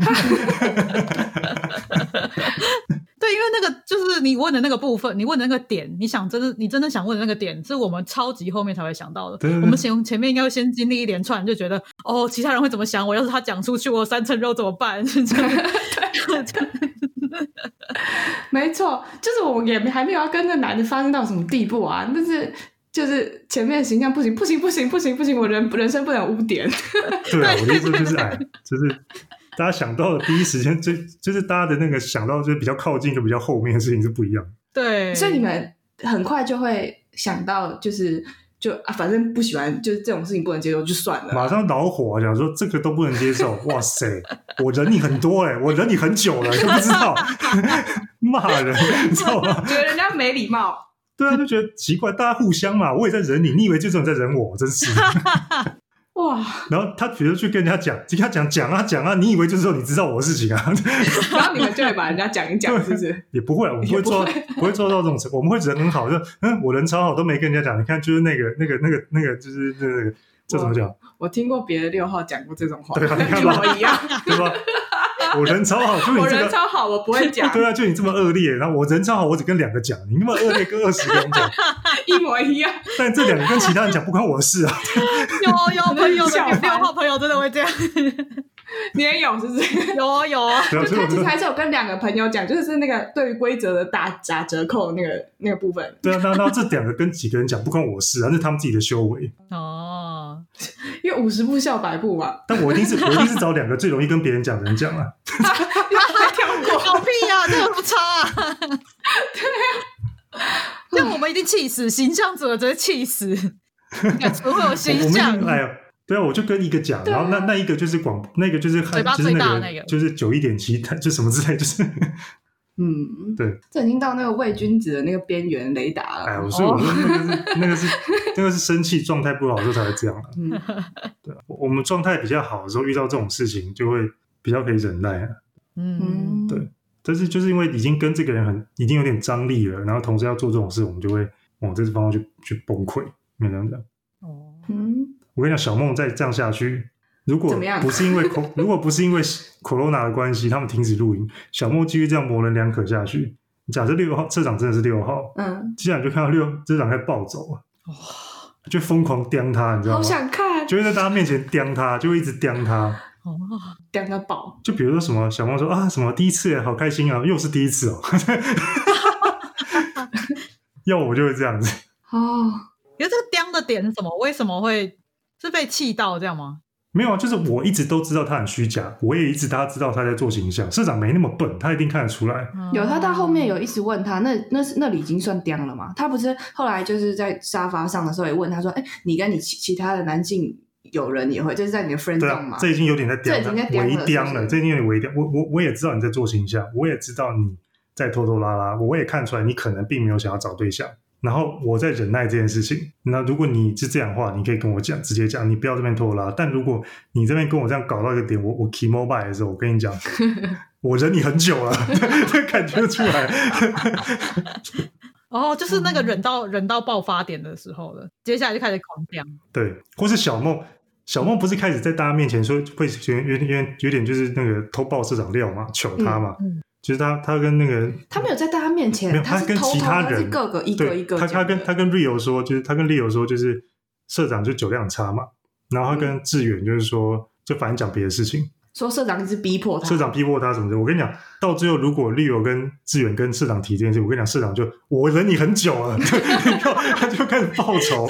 [SPEAKER 2] 对，因为那个就是你问的那个部分，你问的那个点，你想真的，你真的想问的那个点，是我们超级后面才会想到的。
[SPEAKER 3] 对对对，
[SPEAKER 2] 我们前前面应该会先经历一连串，就觉得哦，其他人会怎么想我？要是他讲出去，我三层肉怎么办？
[SPEAKER 1] 没错，就是我也还没有要跟那男的发生到什么地步啊，但是就是前面的形象不行，不行，不行，不行，不行，我人人生不能污点。
[SPEAKER 3] 对啊，我的意思就是哎，就是大家想到的第一时间，就就是大家的那个想到就是比较靠近，就比较后面的事情是不一样。
[SPEAKER 2] 对，
[SPEAKER 1] 所以你们很快就会想到，就是就啊，反正不喜欢，就是这种事情不能接受，就算了。
[SPEAKER 3] 马上恼火、啊，讲说这个都不能接受，哇塞，我忍你很多哎、欸，我忍你很久了，都不知道骂人，你知道吗？
[SPEAKER 1] 觉得人家没礼貌。
[SPEAKER 3] 对啊，就觉得奇怪，大家互相嘛，我也在忍你，你以为就只有在忍我，真是。
[SPEAKER 1] 哇！
[SPEAKER 3] 然后他比如去跟人家讲，跟他讲讲啊讲啊，你以为就是说你知道我的事情啊？
[SPEAKER 1] 然后你们就会把人家讲一讲，是不是？
[SPEAKER 3] 也不会，我们不会做，不会做到这种程度。我们会人很好，就嗯，我人超好，都没跟人家讲。你看，就是那个那个那个那个，就是那个这怎么讲？
[SPEAKER 1] 我听过别的六号讲过这种话，
[SPEAKER 3] 对啊，你看吧，
[SPEAKER 1] 一模一样，
[SPEAKER 3] 对吧？我人超好，就你、这个、
[SPEAKER 1] 我人超好，我不会讲。
[SPEAKER 3] 对啊，就你这么恶劣，然后我人超好，我只跟两个讲，你那么恶劣，跟二十个人讲，
[SPEAKER 1] 一模一样。
[SPEAKER 3] 但这两个跟其他人讲不关我的事啊。
[SPEAKER 2] 有有朋友的六号朋友真的会这样，
[SPEAKER 1] 你也有是不是？
[SPEAKER 2] 有啊有啊。
[SPEAKER 1] 就他其实还是有跟两个朋友讲，就是那个对于规则的打打折扣的那个那个部分。
[SPEAKER 3] 对啊，那那这两个跟几个人讲不关我事啊，那是他们自己的修为。
[SPEAKER 2] 哦，
[SPEAKER 1] 因为五十步笑百步嘛。
[SPEAKER 3] 但我一定是我一定是找两个最容易跟别人讲的人讲啊。
[SPEAKER 1] 还跳过，
[SPEAKER 2] 搞屁啊！这有什么差啊？对啊，这样我们一定气死，形象者直接气死，只会有形象。
[SPEAKER 3] 哎呀，对啊，我就跟一个讲，然后那那一个就是广，那个就是
[SPEAKER 2] 嘴巴最大的那个，
[SPEAKER 3] 就是九一点七，就什么之类，就是
[SPEAKER 1] 嗯，
[SPEAKER 3] 对，
[SPEAKER 1] 这已经到那个伪君子的那个边缘雷达了。
[SPEAKER 3] 哎，所以我说那个是、哦、那个是那个是生气状态不好的时候才会这样、啊嗯、对，我们状态比较好的时候遇到这种事情就会比较可以忍耐、啊、
[SPEAKER 2] 嗯，
[SPEAKER 3] 对，但是就是因为已经跟这个人很已经有点张力了，然后同时要做这种事，我们就会往这方向去去崩溃，没有这样。
[SPEAKER 2] 哦，
[SPEAKER 1] 嗯，
[SPEAKER 3] 我跟你讲，小梦再这样下去，如果不是因为如果不是因为 corona 的关系，他们停止录音，小梦继续这样模棱两可下去，假设六号社长真的是六号，嗯，接下来就看到六社长开始暴走了，哇，就疯狂刁他，你知道吗？
[SPEAKER 1] 好想看，
[SPEAKER 3] 就会在大家面前刁他，就会一直刁他，
[SPEAKER 2] 哦，
[SPEAKER 1] 刁他爆。
[SPEAKER 3] 就比如说什么小梦说啊什么第一次耶好开心啊，又是第一次哦，要我就会这样子。
[SPEAKER 1] 哦，
[SPEAKER 2] 因为这个刁的点是什么？为什么会是被气到这样吗？
[SPEAKER 3] 没有啊，就是我一直都知道他很虚假，我也一直他知道他在做形象。社长没那么笨，他一定看得出来。
[SPEAKER 1] 有，他到后面有一直问他，那那那里已经算刁了嘛？他不是后来就是在沙发上的时候也问他说：“哎，你跟你其其他的男性友人也会，就是在你的 friend zone 嘛？”
[SPEAKER 3] 这已经有点在刁了，
[SPEAKER 1] 这已经在刁了，
[SPEAKER 3] 微刁了，这已经有点微刁。我我我也知道你在做形象，我也知道你在拖拖拉拉，我也看出来你可能并没有想要找对象。然后我在忍耐这件事情，那如果你是这样的话，你可以跟我讲，直接讲，你不要这边拖拉。但如果你这边跟我这样搞到一个点，我我 key mobile 的时候，我跟你讲，我忍你很久了，这感觉出来。
[SPEAKER 2] 哦，就是那个忍到、嗯、忍到爆发点的时候了，接下来就开始狂飙。
[SPEAKER 3] 对，或是小梦，小梦不是开始在大家面前说会有点有点就是那个偷爆社长料嘛，糗他嘛。嗯嗯，就是他，他跟那个
[SPEAKER 1] 他没有在大家面前，
[SPEAKER 3] 没有，他跟其他人，
[SPEAKER 1] 他是各个一个一个
[SPEAKER 3] 他他跟他跟 Rio 说，就是他跟 Rio 说，就是社长就酒量差嘛，然后他跟志远就是说，嗯、就反正讲别的事情，
[SPEAKER 1] 说社长一直逼迫他，
[SPEAKER 3] 社长逼迫他什么的。我跟你讲，到最后如果 Rio 跟志远跟社长提这件事，我跟你讲，社长就我忍你很久了，他就开始报仇。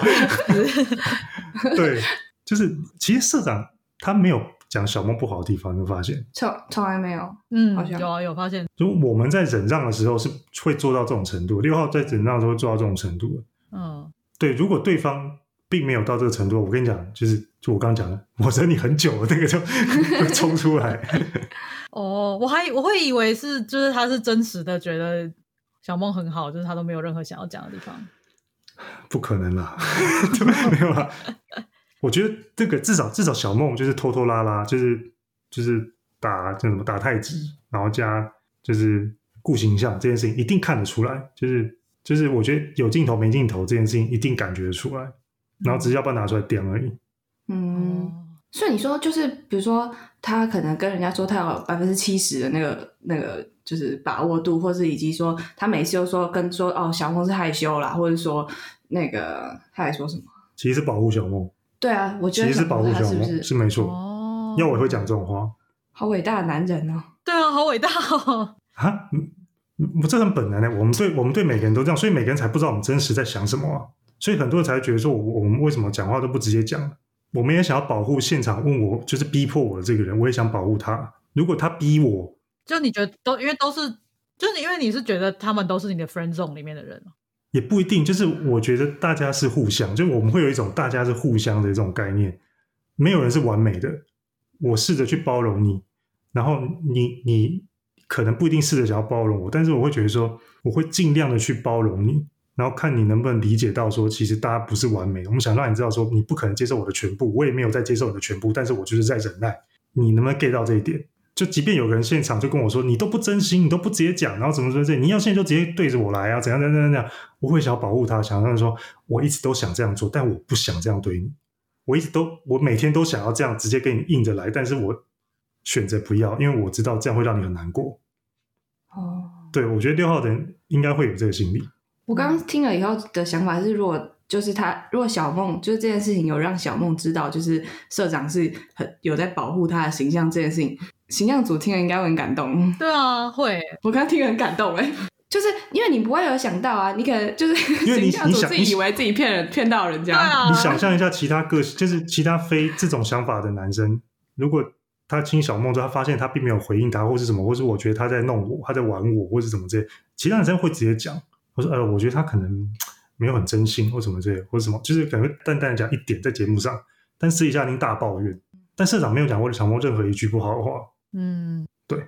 [SPEAKER 3] 对，就是其实社长他没有讲小梦不好的地方，你有发现？
[SPEAKER 1] 从从来没有，
[SPEAKER 2] 嗯，
[SPEAKER 1] 好像
[SPEAKER 2] 有啊，有发现。
[SPEAKER 3] 就我们在忍让的时候是会做到这种程度，六号在忍让的时候会做到这种程度的。
[SPEAKER 2] 嗯，
[SPEAKER 3] 对，如果对方并没有到这个程度，我跟你讲，就是就我刚刚讲的，我忍你很久了，那个就会冲出来。
[SPEAKER 2] 哦，我还我会以为是就是他是真实的觉得小梦很好，就是他都没有任何想要讲的地方。
[SPEAKER 3] 不可能啦，没有啦。我觉得这个至少至少小梦就是拖拖拉拉，就是就是打叫什么打太极，然后加就是顾形象这件事情一定看得出来，就是就是我觉得有镜头没镜头这件事情一定感觉得出来，然后只是要不要拿出来点而已。
[SPEAKER 1] 嗯，所以你说就是比如说他可能跟人家说他有百分之七十的那个那个就是把握度，或是以及说他每次都说跟说哦小梦是害羞啦，或者说那个他还说什么？
[SPEAKER 3] 其实是保护小梦。对
[SPEAKER 1] 啊，我觉得
[SPEAKER 3] 其实是保护小梦，
[SPEAKER 1] 是不是
[SPEAKER 3] 是没错。
[SPEAKER 2] 哦，
[SPEAKER 3] 要我也会讲这种话。
[SPEAKER 1] 好伟大的男人哦！
[SPEAKER 2] 对啊，好伟大哦！
[SPEAKER 3] 啊，我这很本能的，我们对我们对每个人都这样，所以每个人才不知道我们真实在想什么啊。所以很多人才会觉得说我，我们为什么讲话都不直接讲？我们也想要保护现场问我，就是逼迫我的这个人，我也想保护他。如果他逼我，
[SPEAKER 2] 就你觉得都因为都是，就是因为你是觉得他们都是你的 friend zone 里面的人。
[SPEAKER 3] 也不一定，就是我觉得大家是互相，就我们会有一种大家是互相的这种概念，没有人是完美的。我试着去包容你，然后你你可能不一定试着想要包容我，但是我会觉得说，我会尽量的去包容你，然后看你能不能理解到说，其实大家不是完美的。我们想让你知道说，你不可能接受我的全部，我也没有在接受你的全部，但是我就是在忍耐。你能不能 get 到这一点？就即便有个人现场就跟我说你都不真心，你都不直接讲，然后怎么怎么怎么，你要现在就直接对着我来啊，怎样怎样怎样，我会想要保护他，想让他说我一直都想这样做，但我不想这样对你，我一直都我每天都想要这样直接跟你硬着来，但是我选择不要，因为我知道这样会让你很难过。
[SPEAKER 1] 哦，
[SPEAKER 3] 对，我觉得六号的人应该会有这个心理。
[SPEAKER 1] 我刚刚听了以后的想法是，如果就是他，如果小梦就是这件事情有让小梦知道，就是社长是很有在保护他的形象这件事情，形象组听了应该会很感动。
[SPEAKER 2] 对啊，会。
[SPEAKER 1] 我刚刚听了很感动哎，就是因为你不会有想到啊，你可能就是形象组自己以为自己骗人骗到人家。
[SPEAKER 2] 对啊，
[SPEAKER 3] 你想象一下其他个就是其他非这种想法的男生，如果他亲小梦之后，他发现他并没有回应他，或是什么，或是我觉得他在弄我，他在玩我，或是怎么之类，其他男生会直接讲，我说呃，我觉得他可能没有很真心，或什么之类，或者什么，就是可能会淡淡的讲一点在节目上，但私底下已经大抱怨。但社长没有讲过小梦任何一句不好的话。
[SPEAKER 2] 嗯，
[SPEAKER 3] 对。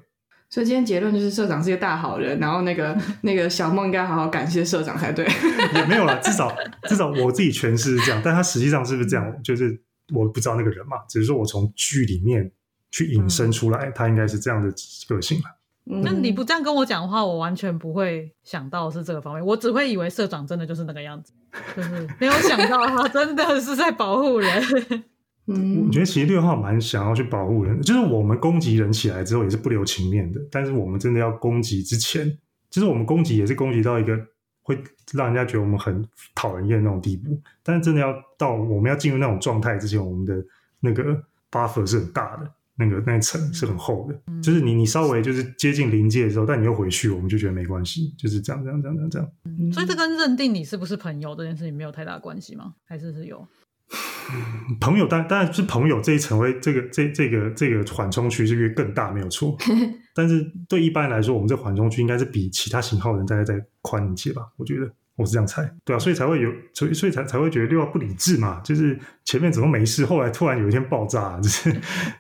[SPEAKER 1] 所以今天结论就是社长是一个大好人，然后那个那个小梦应该好好感谢社长才对。
[SPEAKER 3] 也没有啦，至少至少我自己诠释是这样，但他实际上是不是这样，就是我不知道那个人嘛，只是说我从剧里面去引申出来，嗯、他应该是这样的个性啦。
[SPEAKER 2] 那你不这样跟我讲的话，我完全不会想到是这个方面，我只会以为社长真的就是那个样子，就是没有想到他真的是在保护人。
[SPEAKER 3] 嗯，我觉得其实六号蛮想要去保护人，就是我们攻击人起来之后也是不留情面的，但是我们真的要攻击之前，就是我们攻击也是攻击到一个会让人家觉得我们很讨人厌的那种地步，但是真的要到我们要进入那种状态之前，我们的那个 buffer 是很大的，那个那层是很厚的，嗯、就是你你稍微就是接近临界的时候，但你又回去，我们就觉得没关系，就是这样这样这样这样这样。
[SPEAKER 2] 嗯、所以这跟认定你是不是朋友这件事情没有太大关系吗？还是是有？
[SPEAKER 3] 朋友当当然是朋友这一层会这个这这个这个缓冲区是越更大没有错，但是对一般人来说，我们这缓冲区应该是比其他型号人大概再宽一些吧，我觉得我是这样猜，对啊，所以才会有所以所以才才会觉得六号不理智嘛，就是前面怎么没事，后来突然有一天爆炸，就是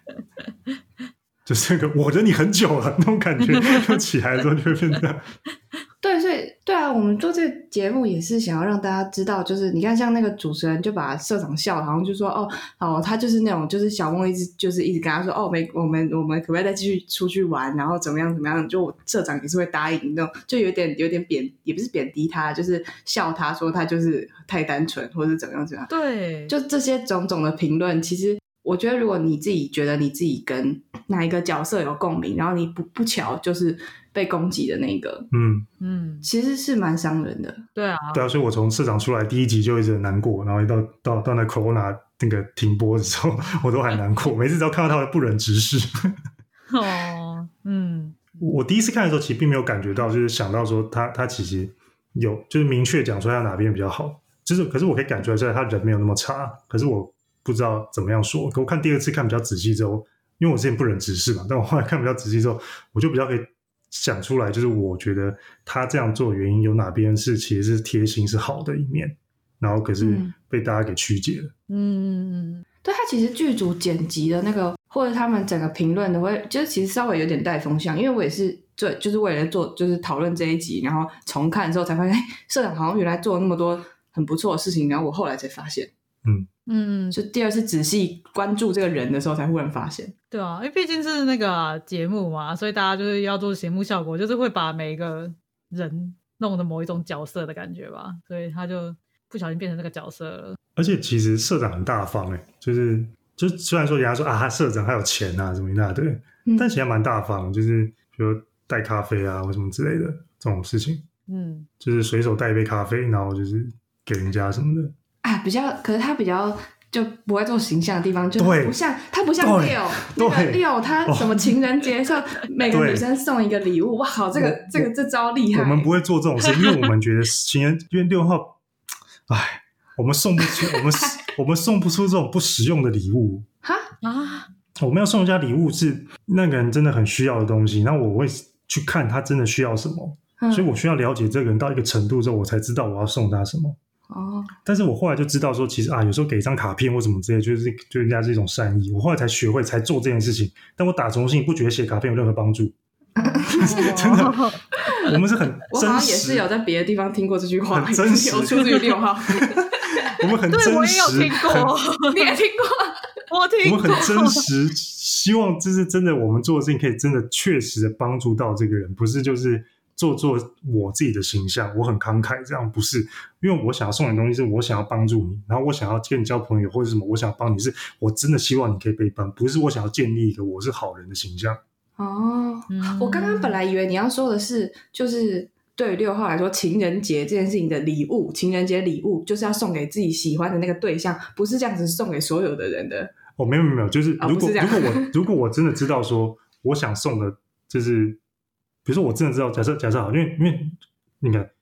[SPEAKER 3] 就是那个我忍你很久了那种感觉，就起来的时候就会变这样。
[SPEAKER 1] 对，所以对啊，我们做这个节目也是想要让大家知道，就是你看，像那个主持人就把社长笑了，好像就说哦哦，他就是那种，就是小梦一直就是一直跟他说哦，没，我们我们可不可以再继续出去玩，然后怎么样怎么样，就社长也是会答应那种，就有点有点贬，也不是贬低他，就是笑他说他就是太单纯，或者怎么样怎么样。
[SPEAKER 2] 对，
[SPEAKER 1] 就这些种种的评论，其实我觉得，如果你自己觉得你自己跟哪一个角色有共鸣，然后你不不巧就是被攻击的那个，嗯嗯，其实是蛮伤人的。
[SPEAKER 2] 对啊，
[SPEAKER 3] 对啊，所以我从社长出来第一集就一直很难过，然后到到到那 Corona 那个停播的时候，我都还难过，每次只要看到他的不忍直视。
[SPEAKER 2] 哦，嗯，
[SPEAKER 3] 我第一次看的时候，其实并没有感觉到，就是想到说他他其实有就是明确讲说他哪边比较好，就是可是我可以感觉出来他人没有那么差，可是我不知道怎么样说。可我看第二次看比较仔细之后，因为我之前不忍直视嘛，但我后来看比较仔细之后，我就比较可以想出来，就是我觉得他这样做的原因有哪边是其实是贴心是好的一面，然后可是被大家给曲解了。
[SPEAKER 1] 嗯嗯，对，他其实剧组剪辑的那个或者他们整个评论的会，就是其实稍微有点带风向，因为我也是对，就是为了做就是讨论这一集，然后重看之后才发现，社长好像原来做了那么多很不错的事情，然后我后来才发现。嗯嗯，就第二次仔细关注这个人的时候才忽然发现。
[SPEAKER 2] 对啊，因为毕竟是那个、啊、节目嘛，所以大家就是要做节目效果，就是会把每一个人弄的某一种角色的感觉吧，所以他就不小心变成这个角色了。
[SPEAKER 3] 而且其实社长很大方诶、欸，就是就虽然说人家说啊他社长还有钱啊什么一大堆、嗯、但其实还蛮大方，就是比如带咖啡啊或什么之类的这种事情，嗯，就是随手带一杯咖啡然后就是给人家什么的
[SPEAKER 1] 啊，比较，可是他比较就不会做形象的地方，就不像他不像 Leo， 那个 Leo 他什么情人节的时候，每个女生送一个礼物，哇靠，这个这个这招厉害。
[SPEAKER 3] 我们不会做这种事，因为我们觉得情人，因为六号，哎，我们送不出，我们我们送不出这种不实用的礼物。哈啊，我们要送人家礼物是那个人真的很需要的东西，然后我会去看他真的需要什么，嗯、所以我需要了解这个人到一个程度之后，我才知道我要送他什么。哦，但是我后来就知道说，其实啊，有时候给一张卡片或什么之类，就是就人家是一种善意。我后来才学会，才做这件事情。但我打从心不觉得写卡片有任何帮助，真的。我们是很真实，
[SPEAKER 1] 我好像也是有在别的地方听过这句话，
[SPEAKER 3] 很真实，
[SPEAKER 1] 有出自于六号。
[SPEAKER 3] 我们很真实，
[SPEAKER 2] 对，我也有听过，
[SPEAKER 1] 你也听过，
[SPEAKER 2] 我听过。
[SPEAKER 3] 我们很真实，希望这是真的，我们做的事情可以真的确实的帮助到这个人，不是就是。做做我自己的形象，我很慷慨，这样不是，因为我想要送你的东西是我想要帮助你，然后我想要跟你交朋友或者什么，我想要帮你是我真的希望你可以被帮，不是我想要建立一个我是好人的形象。
[SPEAKER 1] 哦，嗯、我刚刚本来以为你要说的是，就是对于六号来说，情人节这件事情的礼物，情人节礼物就是要送给自己喜欢的那个对象，不是这样子送给所有的人的。
[SPEAKER 3] 哦，没有没有没有，就是如果、哦、如果我如果我真的知道说我想送的就是。比如说我真的知道，假设假设好，因为因为你看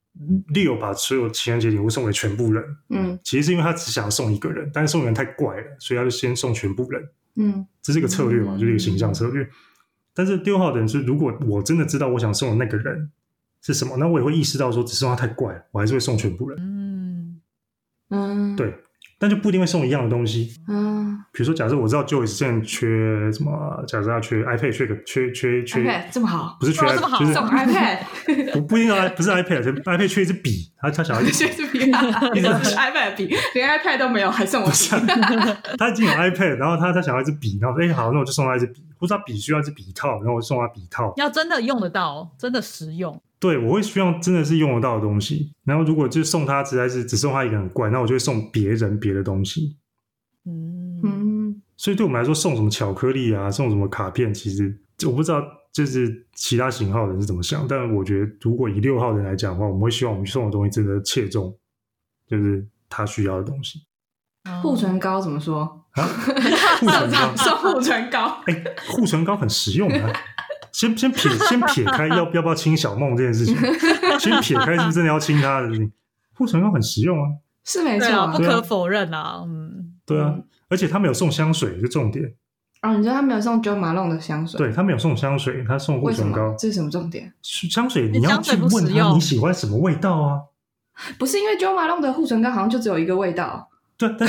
[SPEAKER 3] Leo 把所有情人节礼物送给全部人，嗯，其实是因为他只想送一个人，但是送人太怪了，所以他就先送全部人，嗯，这是一个策略嘛，嗯、就是一个形象策略。但是六号的人是，如果我真的知道我想送的那个人是什么，那我也会意识到说，只是他太怪了，我还是会送全部人，嗯嗯，对。 但就不一定会送一样的东西。
[SPEAKER 1] 嗯，
[SPEAKER 3] 比如说，假设我知道 Joyce 现在缺什么，假设他缺 iPad， 缺个缺缺缺
[SPEAKER 1] iPad 这么好，
[SPEAKER 3] 不是缺，
[SPEAKER 2] 哇这么好
[SPEAKER 3] 就是
[SPEAKER 1] 送 iPad，
[SPEAKER 3] 不不一定要不是 iPad，iPad 缺一支笔，他他想要一支
[SPEAKER 1] 缺支笔，iPad 笔，连 iPad 都没有，还送我笔。
[SPEAKER 3] 他已经有 iPad， 然后他他想要一支笔，然后哎、欸、好，那我就送他一支笔，或者他笔需要一支笔套，然后我就送他笔套。
[SPEAKER 2] 要真的用得到，真的实用。
[SPEAKER 3] 对，我会希望真的是用得到的东西。然后如果就送他实在是只送他一个很怪，那我就会送别人别的东西。
[SPEAKER 2] 嗯
[SPEAKER 1] 嗯，
[SPEAKER 3] 所以对我们来说，送什么巧克力啊，送什么卡片，其实我不知道就是其他型号的人是怎么想，但我觉得如果以六号人来讲的话，我们会希望我们送的东西真的切中，就是他需要的东西。
[SPEAKER 1] 护唇膏怎么说？
[SPEAKER 3] 啊，护唇膏，
[SPEAKER 1] 送护唇膏，
[SPEAKER 3] 哎、欸，护唇膏很实用啊。先先撇先撇开要要不要亲小梦这件事情，先撇开是不是真的要亲他的事情，护唇膏很实用啊，
[SPEAKER 1] 是没错、啊，
[SPEAKER 2] 不可否认啊，嗯，
[SPEAKER 3] 对啊，而且他没有送香水是重点。
[SPEAKER 1] 哦，你说他没有送 Jo Malone 的香水？
[SPEAKER 3] 对，他没有送香水，他送护唇膏，
[SPEAKER 1] 这是什么重点？
[SPEAKER 3] 香水你要去问他你喜欢什么味道啊？
[SPEAKER 1] 不是因为 Jo Malone 的护唇膏好像就只有一个味道。
[SPEAKER 3] 对，但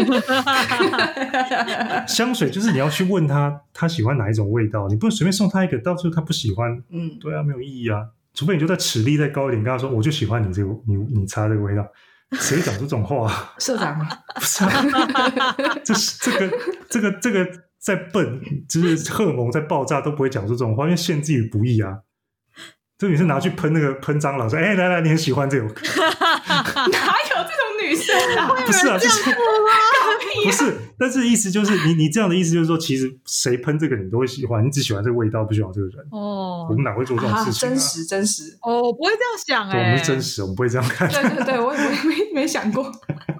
[SPEAKER 3] 香水就是你要去问他他喜欢哪一种味道，你不能随便送他一个到时候他不喜欢，嗯，对啊，没有意义啊。除非你就在齿力再高一点，跟他说我就喜欢你这个你你擦这个味道，谁讲出这种话、啊？
[SPEAKER 1] 社长吗？
[SPEAKER 3] 不是啊，这这个这个这个再笨，就是荷尔蒙在爆炸都不会讲出这种话，因为限制于不易啊。这你是拿去喷那个喷蟑螂，说哎、欸、来来，你很喜欢这个？哪有这
[SPEAKER 1] 种女生啊？
[SPEAKER 3] 不是啊，就是不是，但是意思就是你你这样的意思就是说，其实谁喷这个你都会喜欢，你只喜欢这个味道，不喜欢这个人。
[SPEAKER 2] 哦，
[SPEAKER 3] 我们哪会做这种事情、啊
[SPEAKER 1] 啊？真实真实
[SPEAKER 2] 哦，我不会这样想哎、欸，
[SPEAKER 3] 我们是真实，我们不会这样看。
[SPEAKER 1] 对对对，我也没没想过。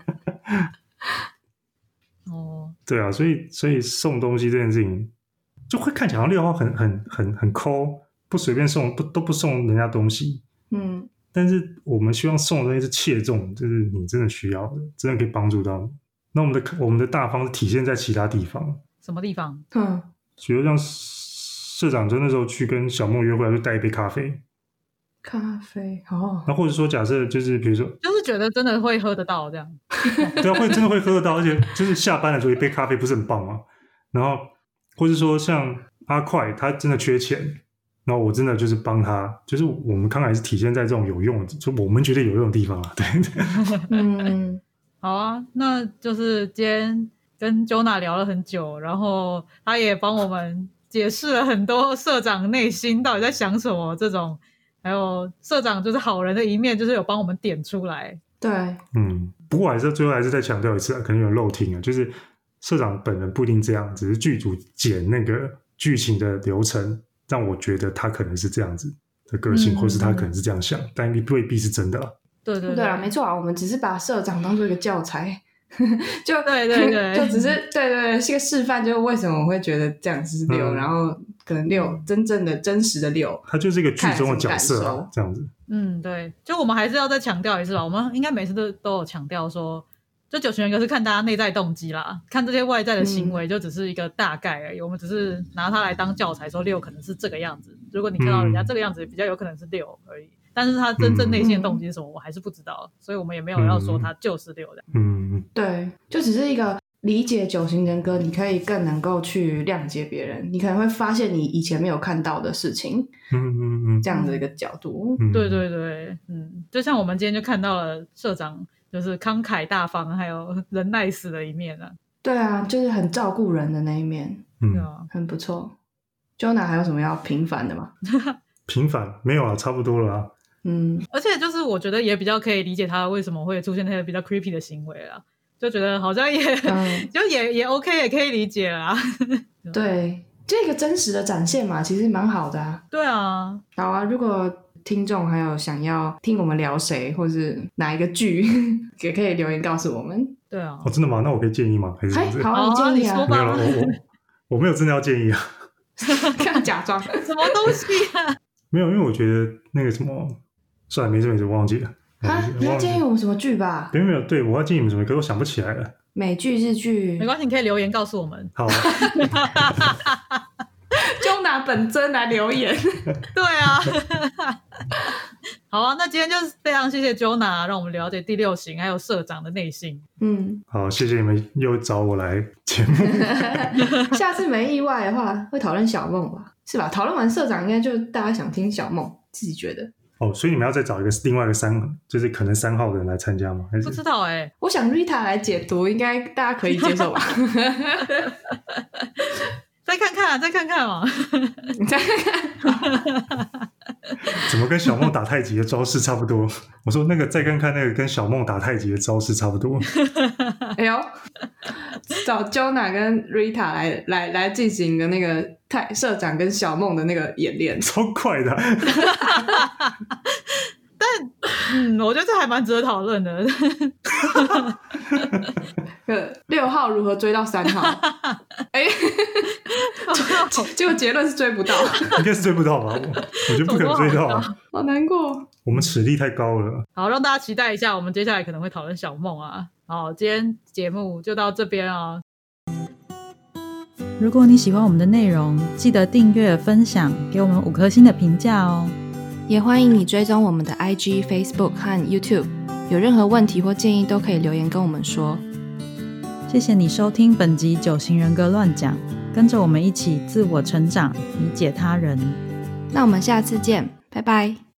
[SPEAKER 2] 哦，
[SPEAKER 3] 对啊，所以所以送东西这件事情，就会看起来好像六号很很很很抠。不随便送，不都不送人家东西，
[SPEAKER 1] 嗯，但
[SPEAKER 3] 是我们希望送的东西是切中，就是你真的需要的，真的可以帮助到你。那我们的我们的大方是体现在其他地方，
[SPEAKER 2] 什么地方？
[SPEAKER 1] 嗯，
[SPEAKER 3] 比如像社长就那时候去跟小梦约会，就带一杯咖啡，
[SPEAKER 1] 咖啡哦，
[SPEAKER 3] 那或者说假设就是比如说，
[SPEAKER 2] 就是觉得真的会喝得到这样，
[SPEAKER 3] 对啊，会真的会喝得到，而且就是下班的时候一杯咖啡不是很棒吗？然后或者说像阿快，他真的缺钱。然后我真的就是帮他，就是我们刚才是体现在这种有用的，就我们觉得有用的地方啊。对，
[SPEAKER 2] 嗯，好啊，那就是今天跟 Jonah 聊了很久，然后他也帮我们解释了很多社长内心到底在想什么，这种还有社长就是好人的一面，就是有帮我们点出来。
[SPEAKER 1] 对，
[SPEAKER 3] 嗯，不过还是最后还是再强调一次、啊，可能有漏听啊，就是社长本人不一定这样，只是剧组剪那个剧情的流程。让我觉得他可能是这样子的个性，嗯、或是他可能是这样想，但未必是真的啦。
[SPEAKER 2] 对对
[SPEAKER 1] 对啊，没错啊，我们只是把社长当做一个教材，就
[SPEAKER 2] 对对对，
[SPEAKER 1] 就只是对对对，是个示范，就是为什么我会觉得这样是六、嗯，然后可能六真正的真实的六，
[SPEAKER 3] 他就是一个剧中的角色啊，这样子。
[SPEAKER 2] 嗯，对，就我们还是要再强调一次吧，我们应该每次都都有强调说。就九型人格是看大家内在动机啦，看这些外在的行为就只是一个大概而已、嗯、我们只是拿它来当教材说六可能是这个样子，如果你看到人家这个样子比较有可能是六而已，但是他真正内心的动机是什么、嗯、我还是不知道，所以我们也没有要说他就是六的。
[SPEAKER 3] 嗯，
[SPEAKER 1] 对，就只是一个理解九型人格，你可以更能够去谅解别人，你可能会发现你以前没有看到的事情，
[SPEAKER 3] 嗯嗯嗯，
[SPEAKER 1] 这样的一个角度、
[SPEAKER 2] 嗯、对对对，嗯，就像我们今天就看到了社长就是慷慨大方还有人耐死的一面啊。
[SPEAKER 1] 对啊，就是很照顾人的那一面，
[SPEAKER 3] 嗯，
[SPEAKER 1] 很不错。Jonah 还有什么要平反的吗？
[SPEAKER 3] 平反没有啊，差不多了啊。
[SPEAKER 1] 嗯，
[SPEAKER 2] 而且就是我觉得也比较可以理解他为什么会出现那些比较 creepy 的行为啦，就觉得好像也、嗯、就也也 OK， 也可以理解啦。
[SPEAKER 1] 对，这个真实的展现嘛，其实蛮好的啊。
[SPEAKER 2] 对啊，
[SPEAKER 1] 好啊，如果听众还有想要听我们聊谁或是哪一个剧也可以留言告诉我们。
[SPEAKER 2] 对啊，
[SPEAKER 3] 哦，真的吗？那我可以建议吗？还是
[SPEAKER 1] 哎，好，你建议啊？
[SPEAKER 3] 没有了，我我我没有真的要建议啊。
[SPEAKER 1] 看假装
[SPEAKER 2] 什么东西啊？
[SPEAKER 3] 没有，因为我觉得那个什么，算了，没事没事，我忘记了。
[SPEAKER 1] 啊，你要建议我们什么剧吧？
[SPEAKER 3] 没有没有，对我要建议你们什么，可是我想不起来了。
[SPEAKER 1] 美剧、日剧，
[SPEAKER 2] 没关系，你可以留言告诉我们。
[SPEAKER 3] 好、啊。
[SPEAKER 1] 就拿本尊来留言。
[SPEAKER 2] 对啊。 好啊，那今天就是非常谢谢 Jonah 让我们了解第六型还有社长的内心。
[SPEAKER 1] 嗯，
[SPEAKER 3] 好，谢谢你们又找我来节目。
[SPEAKER 1] 下次没意外的话会讨论小梦吧，是吧？讨论完社长应该就大家想听小梦，自己觉得。
[SPEAKER 3] 哦，所以你们要再找一个另外一个三，就是可能三号的人来参加吗？还是
[SPEAKER 2] 不知道哎、欸，
[SPEAKER 1] 我想 Rita 来解读，应该大家可以接受吧？
[SPEAKER 2] 再看看啊，再看看嘛，
[SPEAKER 1] 你再看看。
[SPEAKER 3] 怎么跟小梦打太极的招式差不多？我说那个再看看那个跟小梦打太极的招式差不多。
[SPEAKER 1] 哎呦，找 Jonah 跟 Rita 来来来进行的那个太社长跟小梦的那个演练，
[SPEAKER 3] 超快的、啊。
[SPEAKER 2] 但嗯，我觉得这还蛮值得讨论的。
[SPEAKER 1] 六号如何追到三号？哎、欸，结果结论是追不到，
[SPEAKER 3] 应该是追不到吧？我我觉得不可能追到啊，
[SPEAKER 1] 好难过。
[SPEAKER 3] 我们实力太高了。
[SPEAKER 2] 好，让大家期待一下，我们接下来可能会讨论小梦啊。好，今天节目就到这边啊。如果你喜欢我们的内容，记得订阅、分享，给我们五颗星的评价哦。
[SPEAKER 1] 也欢迎你追踪我们的 I G、Facebook 和 YouTube， 有任何问题或建议都可以留言跟我们说。
[SPEAKER 2] 谢谢你收听本集九型人格乱讲，跟着我们一起自我成长，理解他人。
[SPEAKER 1] 那我们下次见，拜拜。